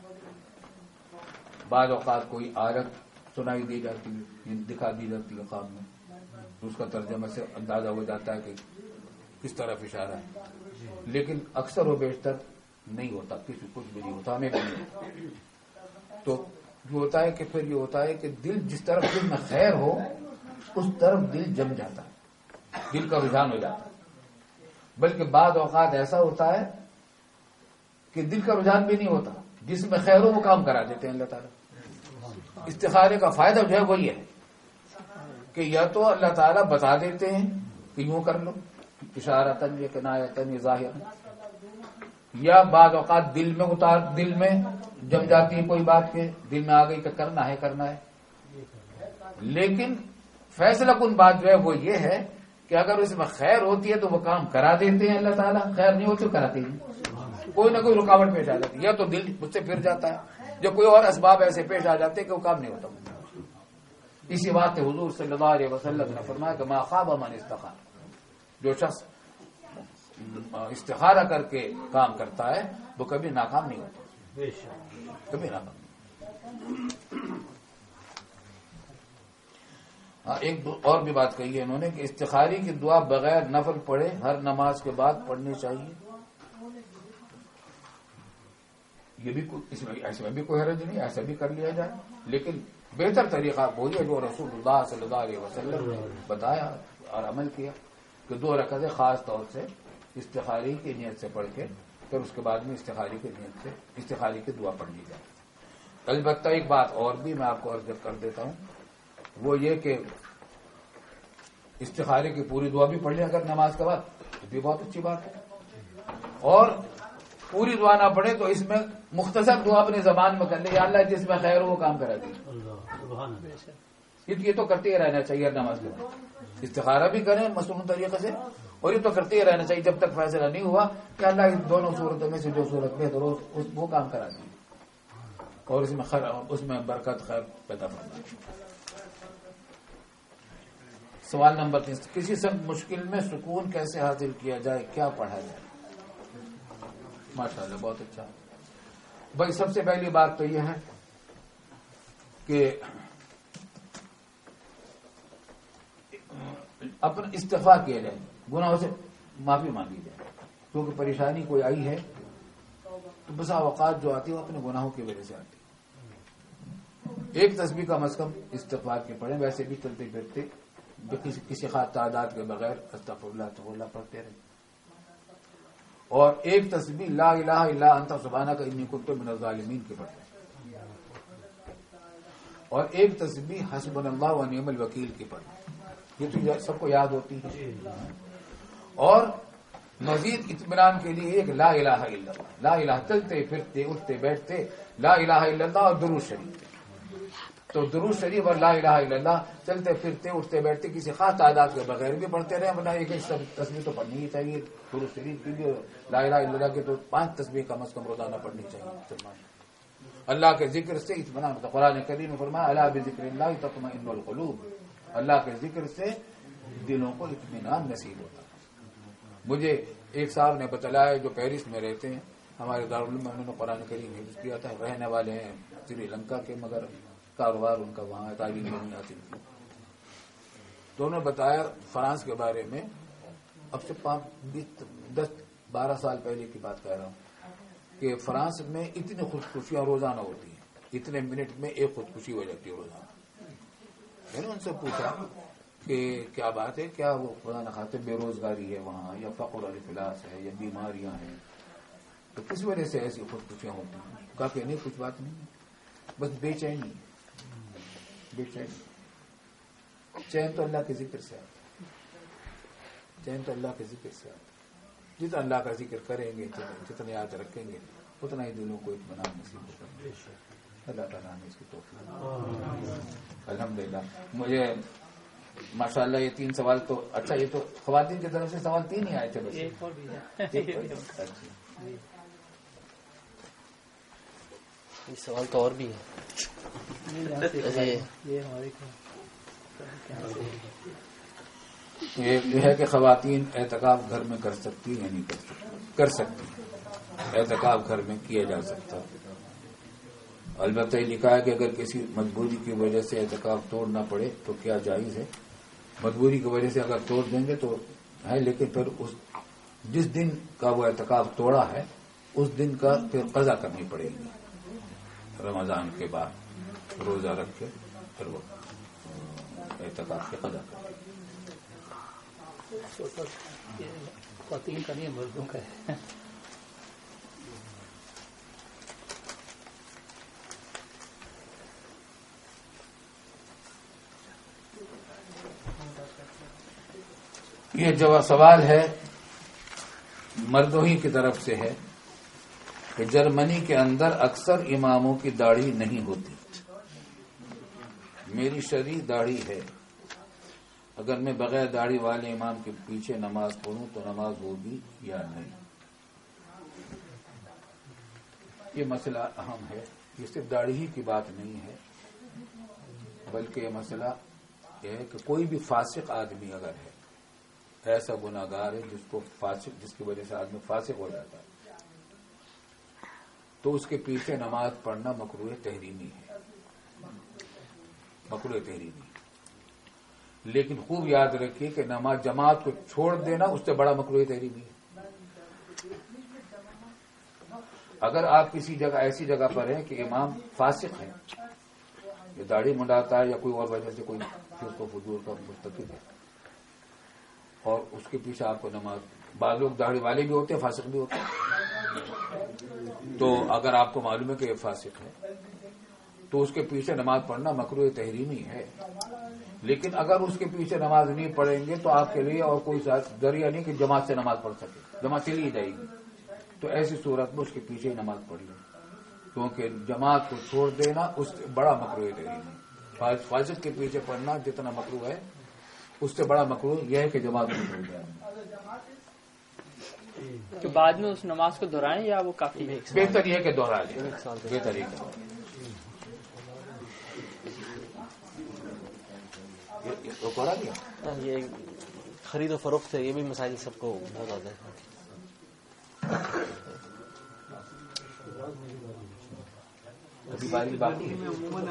بعض اوقات کوئی آیت سنائی دی جاتی ہے، دکھا دی جاتی ہے خواب میں، اس کا ترجمہ سے اندازہ ہو جاتا ہے کہ کس طرف اشارہ ہے. لیکن اکثر و بیشتر نہیں ہوتا، کسی کچھ بھی نہیں ہوتا، ہمیں بھی نہیں ہوتا. تو جو ہوتا ہے کہ پھر یہ ہوتا ہے کہ دل جس طرف دل میں خیر ہو اس طرف دل جم جاتا ہے، دل کا رجحان ہو جاتا ہے. بلکہ بعض اوقات ایسا ہوتا ہے کہ دل کا رجحان بھی نہیں ہوتا، جس میں خیر ہو وہ کام کرا دیتے ہیں اللہ تعالیٰ. استخارے کا فائدہ جو ہے وہی ہے کہ یا تو اللہ تعالیٰ بتا دیتے ہیں کہ یوں کر لو اشارتاً یا کنایتاً یا ظاہراً، یا بعض اوقات دل میں اتار دل میں جم جاتی ہے کوئی بات کے دل میں آ گئی کہ کرنا ہے کرنا ہے. لیکن فیصلہ کن بات جو ہے وہ یہ ہے کہ اگر اس میں خیر ہوتی ہے تو وہ کام کرا دیتے ہیں اللہ تعالیٰ، خیر نہیں ہوتی تو کراتے ہیں. کوئی نہ کوئی رکاوٹ پیش آ جاتی ہے، یا تو دل اس سے پھر جاتا ہے، جو کوئی اور اسباب ایسے پیش آ جاتے ہیں کہ وہ کام نہیں ہوتا. اسی بات حضور صلی اللہ علیہ وسلم نے فرمایا کہ ما خاب من استخار، جو شخص استخارہ کر کے کام کرتا ہے وہ کبھی ناکام نہیں ہوتا، کبھی ناکام. ہاں، ایک اور بھی بات کہی ہے انہوں نے کہ استخاری کی دعا بغیر نفل پڑھے ہر نماز کے بعد پڑھنی چاہیے. یہ بھی اس میں ایسے میں بھی کوئی حرج نہیں، ایسا بھی کر لیا جائے، لیکن بہتر طریقہ وہی ہے جو رسول اللہ صلی اللہ علیہ وسلم نے بتایا اور عمل کیا کہ دو رکعتیں خاص طور سے استخاری کی نیت سے پڑھ کے پھر اس کے بعد میں استخاری کی نیت سے استخاری کی دعا پڑھ لی جائے. البتہ ایک بات اور بھی میں آپ کو عرض کر دیتا ہوں، وہ یہ کہ استخارے کی پوری دعا بھی پڑھ لیں اگر نماز کے بعد، تو بھی بہت اچھی بات ہے. اور پوری دعا نہ پڑھے تو اس میں مختصر دعا اپنی زبان میں کر لے، یا اللہ جس میں خیر ہو وہ کام کرا دے. یہ تو کرتے ہی رہنا چاہیے ہر نماز کے بعد. استخارہ بھی کریں مصنوعی طریقے سے، اور یہ تو کرتے ہی رہنا چاہیے جب تک فیصلہ نہیں ہوا کہ اللہ ان دونوں صورتوں میں سے جو صورت بہتر ہو وہ کام کرا دیں اور اس میں خیر اس میں برکت خیر پیدا کرنا. سوال نمبر تین، کسی سخت مشکل میں سکون کیسے حاصل کیا جائے، کیا پڑھا جائے؟ ماشاءاللہ بہت اچھا. بھائی سب سے پہلی بات تو یہ ہے کہ اپنا استعفا کیا جائے، گناہوں سے معافی مانگی جائے، کیونکہ پریشانی کوئی آئی ہے تو بسا اوقات جو آتی ہے وہ اپنے گناہوں کی وجہ سے آتی ہے. ایک تسبیح کم از کم استغفار کے پڑھیں، ویسے بھی چلتے پھرتے کسی کسی خاص تعداد کے بغیر استغفر اللہ استغفر اللہ پڑھتے رہیں. اور ایک تسبیح لا الہ الا انت سبحانک انی کنت من الظالمین کی پڑھیں، اور ایک تسبیح حسبنا اللہ و نعم الوکیل کی پڑھیں. یہ تو سب کو یاد ہوتی ہے. اور مزید اطمینان کے لیے ایک لا الہ الا اللہ، لا الہ چلتے پھرتے اٹھتے بیٹھتے لا الہ الا اللہ اور درود شریف. تو درود شریف اور لا الہ الا اللہ چلتے پھرتے اٹھتے بیٹھتے کسی خاص تعداد کے بغیر بھی پڑھتے رہے، ورنہ ایک ایک تسبیح تو پڑھنی ہی چاہیے. درود شریف کی بھی لا الہ الا اللہ کی تو پانچ تسبیح کم از کم روزانہ پڑھنی چاہیے. اللہ کے ذکر سے اطمینان ہوتا. قرآن کریم میں فرمایا الا بذکر اللہ تطمئن القلوب، اللہ کے ذکر سے دلوں کو اطمینان نصیب ہوتا. مجھے ایک صاحب نے بتلایا جو پیرس میں رہتے ہیں، ہمارے دارالعلوم میں انہوں نے قرآن کریم حفظ کیا تھا، رہنے والے ہیں سری لنکا کے مگر کاروبار ان کا وہاں تعلیم نہیں آتی. تو انہوں نے بتایا فرانس کے بارے میں اب سے پانچ بیس دس بارہ سال پہلے کی بات کہہ رہا ہوں کہ فرانس میں اتنی خودکشیاں روزانہ ہوتی ہیں، اتنے منٹ میں ایک خودکشی ہو جاتی ہے روزانہ. میں نے ان سے پوچھا کہ کیا بات ہے، کیا وہ خدا نہ خاطر بے روزگاری ہے وہاں، یا فقر اور افلاس ہے، یا بیماریاں ہیں، تو کس وجہ سے ایسی خودکشیاں ہوتی ہیں؟ کہا کہ نہیں کچھ بات نہیں، بس بے چینی بے چینی چین تو اللہ کے ذکر سے آتا، چین تو اللہ کے ذکر سے آتا. جتنا اللہ کا ذکر کریں گے، جتنا یاد رکھیں گے، اتنا ہی دلوں کو اطمینان نصیب ہوگا. اللہ تعالیٰ نے اس کی توفیق. الحمدللہ. مجھے ماشاء اللہ یہ تین سوال تو اچھا، یہ تو خواتین کی طرف سے سوال تین ہی آئے تھے بس. یہ سوال تو اور بھی ہے. یہ ہے کہ خواتین اعتکاف گھر میں کر سکتی یا نہیں کر سکتی؟ کر سکتی. اعتکاف گھر میں کیا جا سکتا. البتہ یہ لکھا ہے کہ اگر کسی مجبوری کی وجہ سے اعتکاف توڑنا پڑے تو کیا جائز ہے؟ مجبوری کی وجہ سے اگر توڑ دیں گے تو ہے، لیکن پھر اس جس دن کا وہ اعتکاف توڑا ہے اس دن کا پھر قضا کرنی پڑے گی. رمضان کے بعد روزہ رکھ کے پھر وہ اعتکاف کی قضا کریں. خواتین کا نہیں، مردوں کا ہے. یہ جو سوال ہے مردوں ہی کی طرف سے ہے کہ جرمنی کے اندر اکثر اماموں کی داڑھی نہیں ہوتی. میری شرعی داڑھی ہے، اگر میں بغیر داڑھی والے امام کے پیچھے نماز پڑھوں تو نماز ہوگی یا نہیں؟ یہ مسئلہ اہم ہے. یہ صرف داڑھی ہی کی بات نہیں ہے، بلکہ یہ مسئلہ یہ ہے کہ کوئی بھی فاسق آدمی اگر ہے، ایسا گناہگار ہے جس کو فاسق جس کی وجہ سے آدمی فاسق ہو جاتا ہے، تو اس کے پیچھے نماز پڑھنا مکروہ تحریمی ہے. مکروہ تحریمی. لیکن خوب یاد رکھیے کہ نماز جماعت کو چھوڑ دینا اس سے بڑا مکروہ تحریمی ہے. اگر آپ کسی جگہ ایسی جگہ پر ہیں کہ امام فاسق ہے، یہ داڑھی منڈاتا ہے یا کوئی اور وجہ سے کوئی فسق و فجور کا مرتکب ہے، اور اس کے پیچھے آپ کو نماز، بعض لوگ داڑھی والے بھی ہوتے ہیں فاسق بھی ہوتے ہیں، تو اگر آپ کو معلوم ہے کہ یہ فاسق ہے تو اس کے پیچھے نماز پڑھنا مکروہ تحریمی ہے. لیکن اگر اس کے پیچھے نماز نہیں پڑھیں گے تو آپ کے لیے اور کوئی ذریعہ نہیں کہ جماعت سے نماز پڑھ سکے، جماعت چلی جائے گی. تو ایسی صورت میں اس کے پیچھے ہی نماز پڑھ لیں، کیونکہ جماعت کو چھوڑ دینا اس سے بڑا مکروہ تحریمی. فاسق کے پیچھے پڑھنا جتنا مکروہ ہے اس سے بڑا مکروہ یہ ہے کہ جماعت کو چھوڑ جائے. کہ بعد میں اس نماز کو دہرائیں یا وہ کافی ہے؟ بہتر یہ کہ دوہرا لیں، بہتر یہ کہ یہ خرید و فروخت ہے، یہ بھی مسائل سب کو بہت زیادہ ہے. ابھی باری باقی ہے.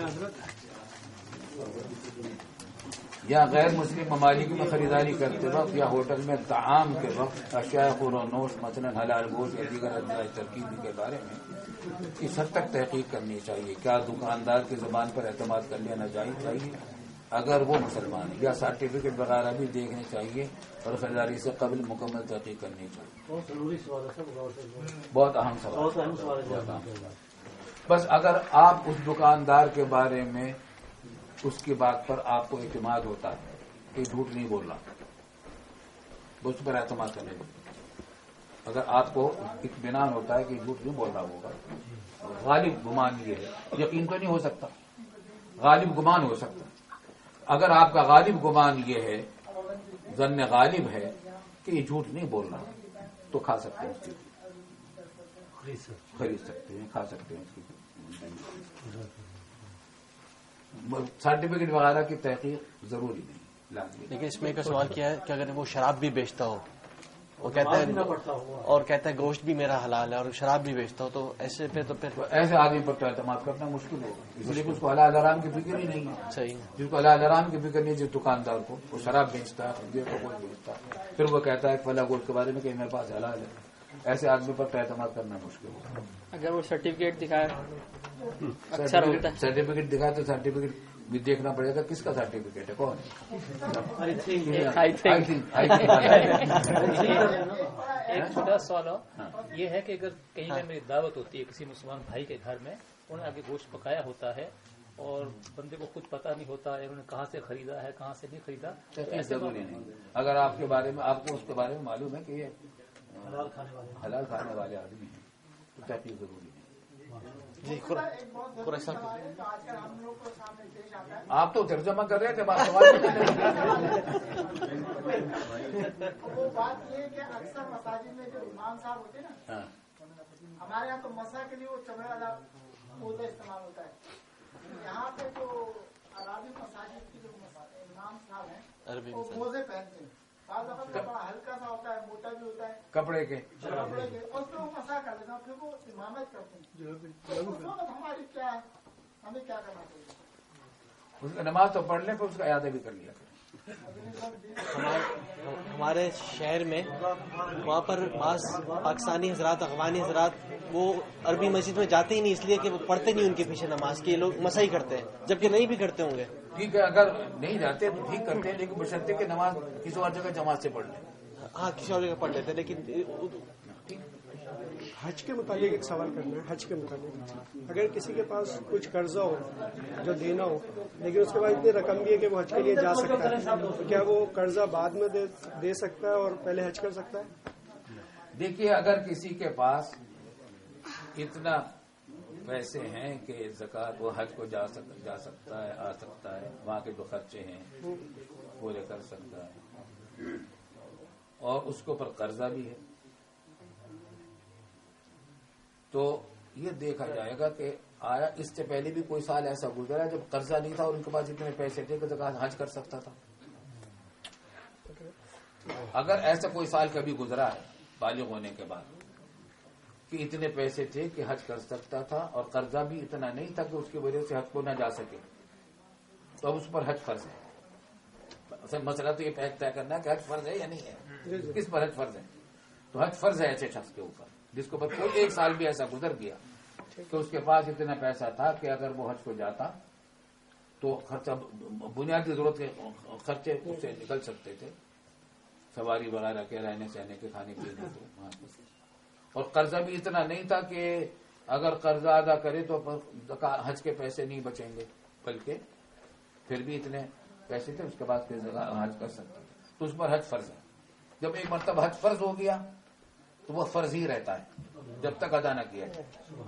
یا غیر مسلم ممالک میں خریداری کرتے وقت یا ہوٹل میں طعام کے وقت اشیاء خور و نوش مثلاً حلال گوشت یا دیگر اجزاء ترکیبی کے بارے میں کس حد تک تحقیق کرنی چاہیے؟ کیا دکاندار کی زبان پر اعتماد کر لینا چاہیے اگر وہ مسلمان ہے، یا سرٹیفکیٹ وغیرہ بھی دیکھنے چاہیے اور خریداری سے قبل مکمل تحقیق کرنی چاہیے؟ بہت اہم سوال، بہت اہم سوال. بس اگر آپ اس دکاندار کے بارے میں اس کی بات پر آپ کو اعتماد ہوتا ہے کہ جھوٹ نہیں بول رہا، اس پر اعتماد کرنے لگے. اگر آپ کو اطمینان ہوتا ہے کہ جھوٹ نہیں بول رہا ہوگا، غالب گمان یہ ہے، یقین تو نہیں ہو سکتا، غالب گمان ہو سکتا. اگر آپ کا غالب گمان یہ ہے، ظن غالب ہے کہ یہ جھوٹ نہیں بول رہا، تو کھا سکتے ہیں، اس کی خرید سکتے ہیں، کھا سکتے ہیں. اس کی سرٹیفکیٹ وغیرہ کی تحقیق ضروری نہیں، لازمی. لیکن اس میں ایک سوال کیا ہے کہ اگر وہ شراب بھی بیچتا ہو، وہ کہتا ہے اور کہتا ہے گوشت بھی میرا حلال ہے اور شراب بھی بیچتا ہو، تو ایسے پہ تو پھر ایسے آدمی پر تو اعتماد کرنا مشکل ہوگا، اس لیے کہ اس کو حلال حرام کی فکر ہی نہیں ہے. صحیح. جس کو حلال حرام کی فکر نہیں، جس دکاندار کو وہ شراب بیچتا ہے، یہ تو کوئی بیچتا ہے، پھر وہ کہتا ہے فلاں گوشت کے بارے میں کہ میرے پاس حلال ہے، ایسے آدمی پر اعتماد کرنا مشکل ہوتا ہے. اگر وہ سرٹیفکیٹ دکھائے اکثر ہوتا ہے. سرٹیفکیٹ دکھائے تو سرٹیفکیٹ بھی دیکھنا پڑے گا کس کا سرٹیفکیٹ ہے, کون ایک چھوٹا سوال ہو یہ ہے کہ اگر کہیں میں میری دعوت ہوتی ہے کسی مسلمان بھائی کے گھر میں, انہوں نے آگے گوشت پکایا ہوتا ہے اور بندے کو خود پتہ نہیں ہوتا ہے انہوں نے کہاں سے خریدا ہے کہاں سے نہیں خریدا, ضروری نہیں. اگر آپ کے بارے میں آپ کو اس کے بارے میں معلوم ہے کہ یہ حلال کھانے والے آدمی ہیں تو تحقیق ضروری نہیں. جی قریشہ آپ تو ترجمہ کر رہے تھے بات سوال وہ بات یہ ہے کہ اکثر مساجد میں جو امام صاحب ہوتے ہیں نا, ہمارے یہاں تو مسا کے لیے وہ چمڑے والا پودا استعمال ہوتا ہے. یہاں پہ جو عربی مساجد کی جو امام صاحب ہیں وہ موزے پہنتے ہیں. بعض دفعہ کپڑا ہلکا سا ہوتا ہے, موٹا بھی ہوتا ہے کپڑے کے کپڑے کے, اور پھر وہ مسا کر لیتے ہیں, پھر وہ امامت کرتے ہیں. اس وقت ہماری کیا ہے, ہمیں کیا کرنا چاہیے؟ اس کا نماز تو پڑھ لیں پھر اس کا اعادہ بھی کر لیا. ہمارے شہر میں وہاں پر بعض پاکستانی حضرات افغانی حضرات وہ عربی مسجد میں جاتے ہی نہیں, اس لیے کہ وہ پڑھتے نہیں ان کے پیچھے نماز کی, لوگ مسا ہی کرتے ہیں جبکہ نہیں بھی کرتے ہوں گے. ٹھیک ہے, اگر نہیں جاتے تو ٹھیک کرتے ہیں, لیکن بشرطے کہ نماز کسی اور جگہ جماعت سے پڑھ لیں. ہاں کسی اور جگہ پڑھ لیتے ہیں, لیکن حج کے متعلق ایک سوال کرنا ہے. حج کے متعلق اگر کسی کے پاس کچھ قرضہ ہو جو دینا ہو, لیکن اس کے بعد اتنی رقم بھی ہے کہ وہ حج کے لیے جا سکتا ہے, تو کیا وہ قرضہ بعد میں دے, دے سکتا ہے اور پہلے حج کر سکتا ہے؟ دیکھیے, اگر کسی کے پاس اتنا پیسے ہیں کہ زکوٰۃ وہ حج کو جا سک, جا سکتا ہے, آ سکتا ہے, وہاں کے جو خرچے ہیں پورے کر سکتا ہے, اور اس کے اوپر قرضہ بھی ہے, تو یہ دیکھا جائے گا کہ آیا اس سے پہلے بھی کوئی سال ایسا گزرا جب قرضہ نہیں تھا اور ان کے پاس اتنے پیسے تھے کہ زکوٰۃ حج کر سکتا تھا. اگر ایسا کوئی سال کبھی گزرا ہے بالغ ہونے کے بعد کہ اتنے پیسے تھے کہ حج کر سکتا تھا اور قرضہ بھی اتنا نہیں تھا کہ اس کی وجہ سے حج کو نہ جا سکے, تو اب اس پر حج فرض ہے. مسئلہ تو یہ طے کرنا ہے کہ حج فرض ہے یا نہیں ہے, کس پر حج فرض ہے. تو حج فرض ہے ایسے شخص کے اوپر جس کے اوپر کوئی ایک سال بھی ایسا گزر گیا کہ اس کے پاس اتنا پیسہ تھا کہ اگر وہ حج کو جاتا تو خرچہ بنیادی ضرورت کے خرچے اس سے نکل سکتے تھے, سواری وغیرہ کے, رہنے سہنے کے, کھانے پینے کے, اور قرضہ بھی اتنا نہیں تھا کہ اگر قرضہ ادا کرے تو حج کے پیسے نہیں بچیں گے, بلکہ پھر بھی اتنے پیسے تھے اس کے بعد پھر حج کر سکتا تھا, تو اس پر حج فرض ہے. جب ایک مرتبہ حج فرض ہو گیا تو وہ فرض ہی رہتا ہے جب تک ادا نہ کیا جائے,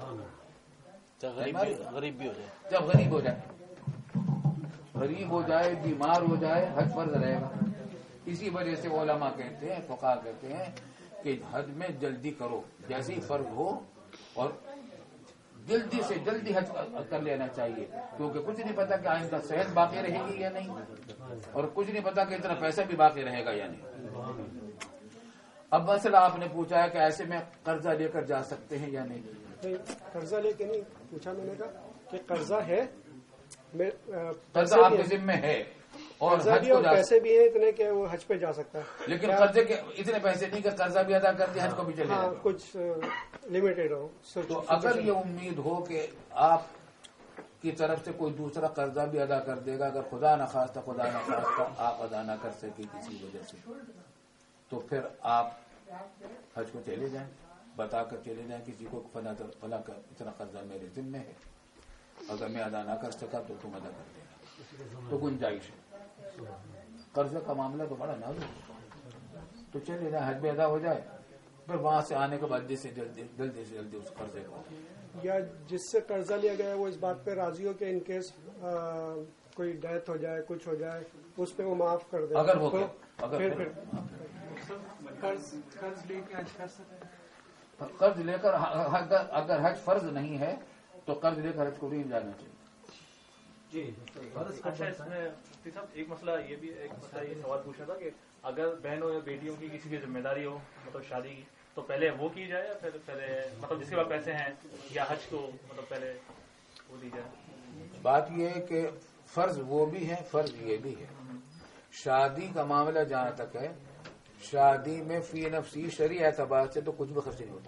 غریب بھی ہو جائے, جب غریب ہو جائے, غریب ہو جائے, بیمار ہو جائے, حج فرض رہے گا. اسی وجہ سے علماء کہتے ہیں, فقہا کہتے ہیں کہ حج میں جلدی کرو, جیسے ہی فرض ہو اور جلدی سے جلدی حج کر لینا چاہیے, کیونکہ کچھ نہیں پتا کہ آئندہ صحت باقی رہے گی یا نہیں, اور کچھ نہیں پتا کہ اتنا پیسہ بھی باقی رہے گا یا نہیں. اب مسئلہ آپ نے پوچھا ہے کہ ایسے میں قرضہ لے کر جا سکتے ہیں یا نہیں. قرضہ لے کے نہیں پوچھا میں نے, کہا کہ قرضہ ہے, قرضہ آپ کے ذمہ ہے اور حج کو پیسے بھی ہیں اتنے کہ وہ حج پہ جا سکتا ہے, لیکن قرضے کے اتنے پیسے نہیں کہ قرضہ بھی ادا کر دیا حج کو بھی چلے جائے, کچھ لمیٹڈ ہو. تو اگر یہ امید ہو کہ آپ کی طرف سے کوئی دوسرا قرضہ بھی ادا کر دے گا, اگر خدا نخواستہ خدا نخواستہ آپ ادا نہ کر سکے کسی وجہ سے, تو پھر آپ حج کو چلے جائیں, بتا کر چلے جائیں کسی کو فلاں فلاں کا اتنا قرضہ میرے ذمہ ہے, اگر میں ادا نہ کر سکا تو تم ادا کر دینا, تو گنجائش ہے. قرضے کا معاملہ تو بڑا نازک ہے, تو چلے جائیں, حج بھی ادا ہو جائے, پھر وہاں سے آنے کے بعد جس سے جلدی جلدی سے جلدی اس قرضے کو, یا جس سے قرضہ لیا گیا ہے وہ اس بات پہ راضی ہو کہ ان کیس کوئی ڈیتھ ہو جائے, کچھ ہو جائے, اس پہ وہ معاف کر دے, اگر وہ اگر قرض لے کے حج کر سکتے, قرض لے کر اگر حج فرض نہیں ہے تو قرض لے کر حج کو نہیں جانا چاہیے. جی اچھا, اس میں صاحب ایک مسئلہ یہ بھی ایک مسئلہ یہ سوال پوچھنا تھا کہ اگر بہنوں یا بیٹیوں کی کسی کی ذمہ داری ہو, مطلب شادی کی, تو پہلے وہ کی جائے یا پھر پہلے مطلب جس کے پاس پیسے ہیں یا حج کو مطلب پہلے وہ دی جائے؟ بات یہ ہے کہ فرض وہ بھی ہے, فرض یہ بھی ہے. شادی کا معاملہ جہاں تک ہے, شادی میں فی نفسی شرعی اعتبار سے تو کچھ بھی خرچ نہیں ہوتا،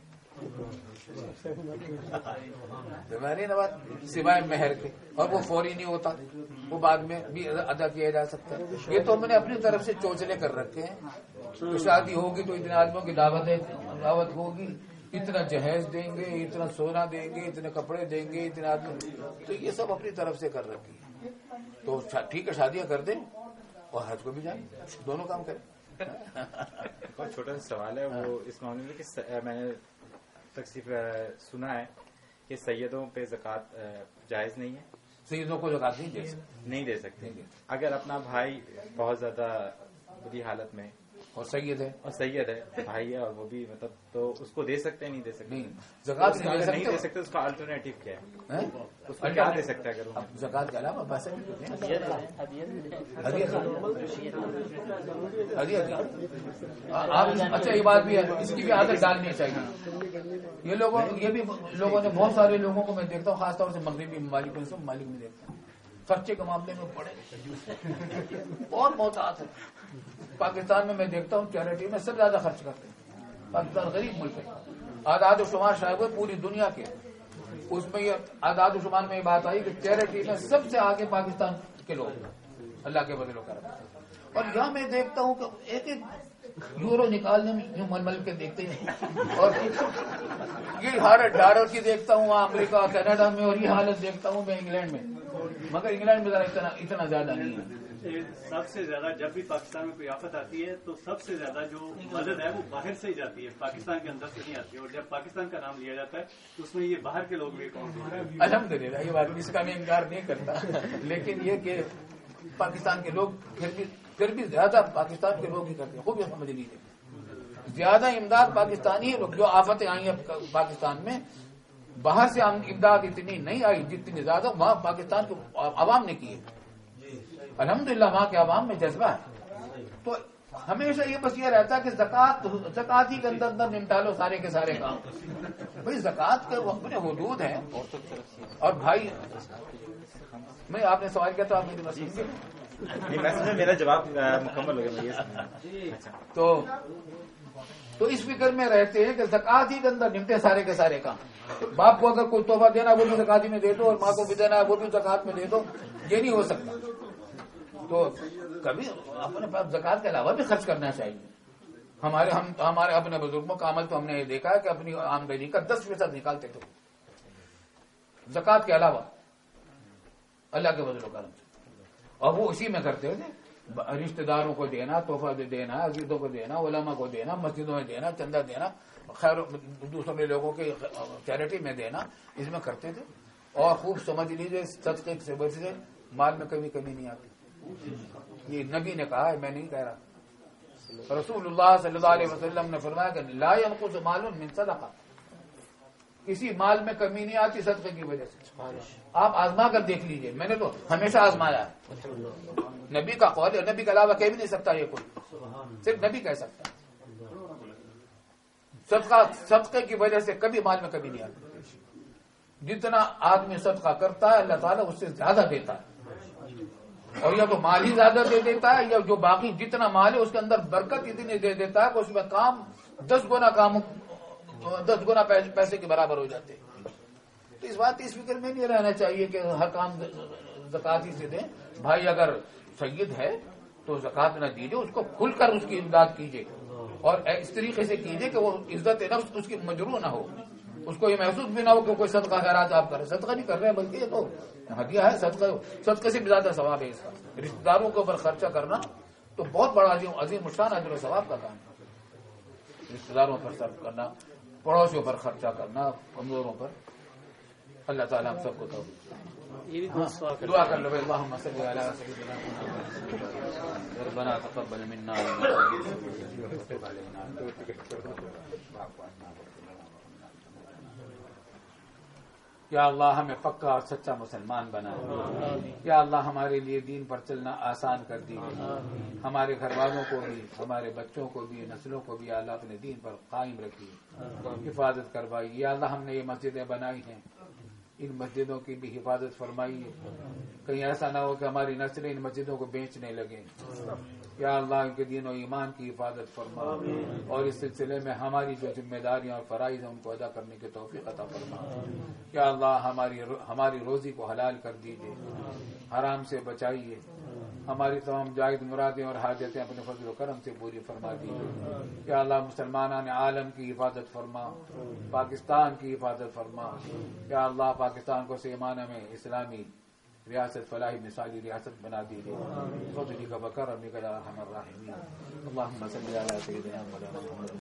ہماری نا بات سوائے مہر کے، اور وہ فوری نہیں ہوتا، وہ بعد میں بھی ادا کیا جا سکتا ہے۔ یہ تو ہم نے اپنی طرف سے چوچلے کر رکھے ہیں کہ شادی ہوگی تو اتنے آدمیوں کی دعوت دعوت ہوگی، اتنا جہیز دیں گے، اتنا سونا دیں گے، اتنے کپڑے دیں گے، اتنے آدمی، تو یہ سب اپنی طرف سے کر رکھی ہے۔ تو ٹھیک ہے شادیاں کر دیں اور حج کو بھی جائیں، دونوں کام کریں۔ ایک اور چھوٹا سا سوال ہے وہ اس معاملے میں کہ میں نے تکلیف سنا ہے کہ سیدوں پہ زکوٰۃ جائز نہیں ہے، سیدوں کو زکوٰۃ نہیں دے سکتے، نہیں دے سکتے اگر اپنا بھائی بہت زیادہ بری حالت میں اور سید ہے اور سید ہے بھائی ہے اور وہ بھی مطلب تو اس کو دے سکتے ہیں نہیں دے سکتے؟ نہیں زکوٰۃ نہیں دے سکتے، اس کا الٹرنیٹو کیا ہے؟ اس کو کیا دے سکتا ہے اگر وہ زکوٰۃ کے علاوہ بس اچھا یہ بات بھی ہے، اس کی بھی عادت ڈالنی چاہیے۔ یہ لوگوں یہ بھی لوگوں نے بہت سارے لوگوں کو میں دیکھتا ہوں، خاص طور سے مغربی ممالک میں سب ممالک میں دیکھتا ہوں خرچے کے معاملے میں بڑے بہت محتاط ہے۔ پاکستان میں میں دیکھتا ہوں چیریٹی میں سب زیادہ خرچ کرتے ہیں، پاکستان غریب ملک ہے، اعداد و شمار شاید ہوئے پوری دنیا کے، اس میں یہ اعداد و شمار میں یہ بات آئی کہ چیریٹی میں سب سے آگے پاکستان کے لوگ، اللہ کے بدلوں کا رکھا۔ اور یہاں میں دیکھتا ہوں کہ ایک ایک یورو نکالنے میں یوں مل مل کے دیکھتے ہیں، اور یہ حالت ڈالر کی دیکھتا ہوں وہاں امریکہ کینیڈا میں، اور یہ حالت دیکھتا ہوں میں انگلینڈ میں، مگر انگلینڈ میں ذرا اتنا اتنا زیادہ نہیں ہے۔ سب سے زیادہ جب بھی پاکستان میں کوئی آفت آتی ہے تو سب سے زیادہ جو مدد ہے وہ باہر سے ہی جاتی ہے، پاکستان کے اندر سے نہیں آتی ہے، اور جب پاکستان کا نام لیا جاتا ہے تو اس میں یہ باہر کے لوگ بھی اکاؤنٹ ہوتے ہیں۔ الحمد للہ یہ بات اس کا میں انکار نہیں کرتا، لیکن یہ کہ پاکستان کے لوگ پھر بھی پھر بھی زیادہ پاکستان کے لوگ ہی کرتے ہیں، خوب یہ سمجھ لیجیے زیادہ امداد پاکستانی ہے۔ جو آفتیں آئی ہیں پاکستان میں باہر سے امداد اتنی نہیں آئی جتنی زیادہ وہاں پاکستان کے عوام نے کی ہے۔ الحمدللہ وہاں کے عوام میں جذبہ ہے، تو ہمیشہ یہ بس یہ رہتا ہے کہ زکوٰۃ زکوٰۃ ہی کے اندر اندر نمٹا لو سارے کے سارے کام۔ بھائی زکوٰۃ کے اپنے حدود ہیں، اور بھائی میں آپ نے سوال کیا تو آپ میری بات سمجھے، میرا جواب مکمل ہو گیا۔ تو تو اس فکر میں رہتے ہیں کہ زکوٰۃ ہی کے اندر نمٹے سارے کے سارے کام۔ باپ کو اگر کوئی تحفہ دینا وہ بھی زکوٰۃ میں دے دو، اور ماں کو بھی دینا وہ بھی زکوٰۃ میں دے دو، یہ نہیں ہو سکتا۔ تو کبھی اپنے پاس زکوٰۃ کے علاوہ بھی خرچ کرنا چاہیے۔ ہمارے ہم ہمارے اپنے بزرگوں کا عمل تو ہم نے یہ دیکھا ہے کہ اپنی آمدنی کا دس فیصد نکالتے تھے زکوٰۃ کے علاوہ اللہ کے فضل و کرم سے، اور وہ اسی میں کرتے تھے، رشتہ داروں کو دینا، تحفہ دینا، عزیزوں کو دینا، علماء کو دینا، مسجدوں میں دینا، چندہ دینا، خیر دوسرے لوگوں کی چیریٹی میں دینا، اس میں کرتے تھے۔ اور خوب سمجھ لیجیے صدقے سے بچ سے مال میں کبھی کمی نہیں آتی، یہ نبی نے کہا ہے، میں نہیں کہہ رہا۔ رسول اللہ صلی اللہ علیہ وسلم نے فرمایا کہ لا ينقص مال من صدقہ، کسی مال میں کمی نہیں آتی صدقے کی وجہ سے۔ آپ آزما کر دیکھ لیجئے، میں نے تو ہمیشہ آزمایا ہے، نبی کا قول ہے، نبی کے علاوہ کہہ بھی نہیں سکتا یہ کوئی، صرف نبی کہہ سکتا ہے۔ صدقہ صدقے کی وجہ سے کبھی مال میں کمی نہیں آتی، جتنا آدمی صدقہ کرتا ہے اللہ تعالیٰ اس سے زیادہ دیتا ہے، اور یا تو مال ہی زیادہ دے دیتا ہے، یا جو باقی جتنا مال ہے اس کے اندر برکت اتنی دے دیتا ہے کہ اس میں کام دس گنا کام دس گنا پیسے کے برابر ہو جاتے ہیں۔ تو اس بات اس فکر میں نہیں رہنا چاہیے کہ ہر کام زکوٰۃ ہی سے دیں۔ بھائی اگر سید ہے تو زکوٰۃ نہ دیجیے، اس کو کھل کر اس کی امداد کیجیے، اور اس طریقے سے کیجیے کہ وہ عزت نفس اس کی مجروح نہ ہو، اس کو یہ محسوس بھی نہ ہو کہ کوئی صدقہ خیرات آپ کر رہے، صدقہ نہیں کر رہے ہیں بلکہ یہ تو ہدیہ ہے، صدقہ صدقے سے بھی زیادہ ثواب ہے اس کا۔ رشتہ داروں کے اوپر خرچہ کرنا تو بہت بڑا عظیم عظیم الشان اجر و ثواب کا کام ہے، رشتہ داروں پر صرف کرنا، پڑوسیوں پر خرچہ کرنا، کمزوروں پر۔ اللہ تعالیٰ ہم سب کو تو دعا کر لو، اللہم صلی علی سیدنا محمد ربنا تقبل منا یا اللہ ہمیں پکا اور سچا مسلمان بنا، یا اللہ ہمارے لیے دین پر چلنا آسان کر دیجیے، ہمارے گھر والوں کو بھی، ہمارے بچوں کو بھی، نسلوں کو بھی یا اللہ اپنے دین پر قائم رکھیے، حفاظت کروائیے۔ یا اللہ ہم نے یہ مسجدیں بنائی ہیں، ان مسجدوں کی بھی حفاظت فرمائیے، کہیں ایسا نہ ہو کہ ہماری نسلیں ان مسجدوں کو بیچنے لگیں. یا اللہ ان کے دین و ایمان کی حفاظت فرما، اور اس سلسلے میں ہماری جو ذمہ داریاں اور فرائض ہیں ان کو ادا کرنے کی توفیق عطا فرما. یا اللہ ہماری ہماری روزی کو حلال کر دیجیے، حرام سے بچائیے، ہماری تمام جائز مرادیں اور حاجتیں اپنے فضل و کرم سے پوری فرما دیجیے. یا اللہ مسلمانان عالم کی حفاظت فرما، پاکستان کی حفاظت فرما. یا اللہ پاکستان کو سیمانہ میں اسلامی ریاست فلاحی مثالی ریاست بنا دیجیے. فضلک و کرمک یا ارحم الراحمین. اللهم صل علی سیدنا محمد